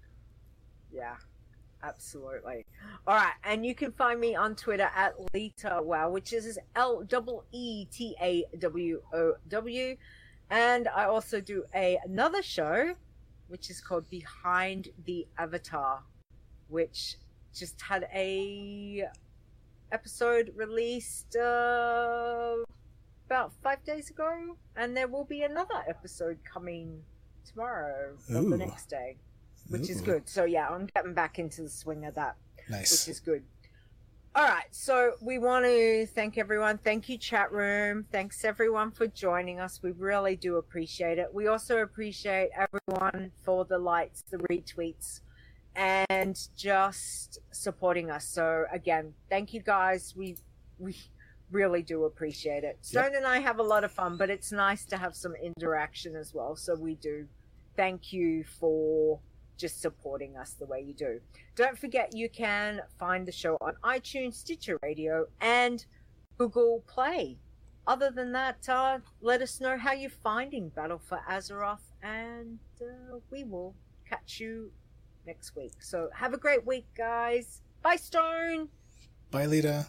Yeah, absolutely. All right, and you can find me on Twitter at Lita Wow, which is L E E T A W O W, and I also do a another show, which is called Behind the Avatar, which just had a episode released uh, about five days ago, and there will be another episode coming tomorrow or the Ooh. next day. Which is Ooh. good. So yeah, I'm getting back into the swing of that, Nice. which is good. All right, so we want to thank everyone. Thank you, chat room. Thanks everyone for joining us. We really do appreciate it. We also appreciate everyone for the likes, the retweets, and just supporting us. So again, thank you guys. We we really do appreciate it. Stone Yep. and I have a lot of fun, but it's nice to have some interaction as well. So we do thank you for just supporting us the way you do. Don't forget, you can find the show on iTunes, Stitcher Radio, and Google Play. Other than that, uh, let us know how you're finding Battle for Azeroth, and uh, we will catch you next week. So have a great week, guys. Bye, Stone! Bye, Lita.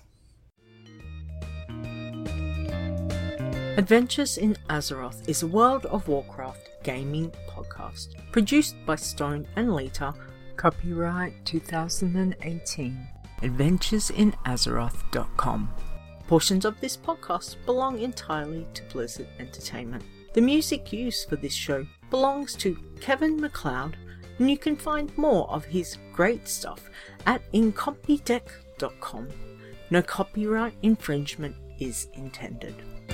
Adventures in Azeroth is a World of Warcraft gaming podcast produced by Stone and Lita. Copyright two thousand eighteen. adventures in azeroth dot com. Portions of this podcast belong entirely to Blizzard Entertainment. The music used for this show belongs to Kevin MacLeod, and you can find more of his great stuff at incompetech dot com. No copyright infringement is intended.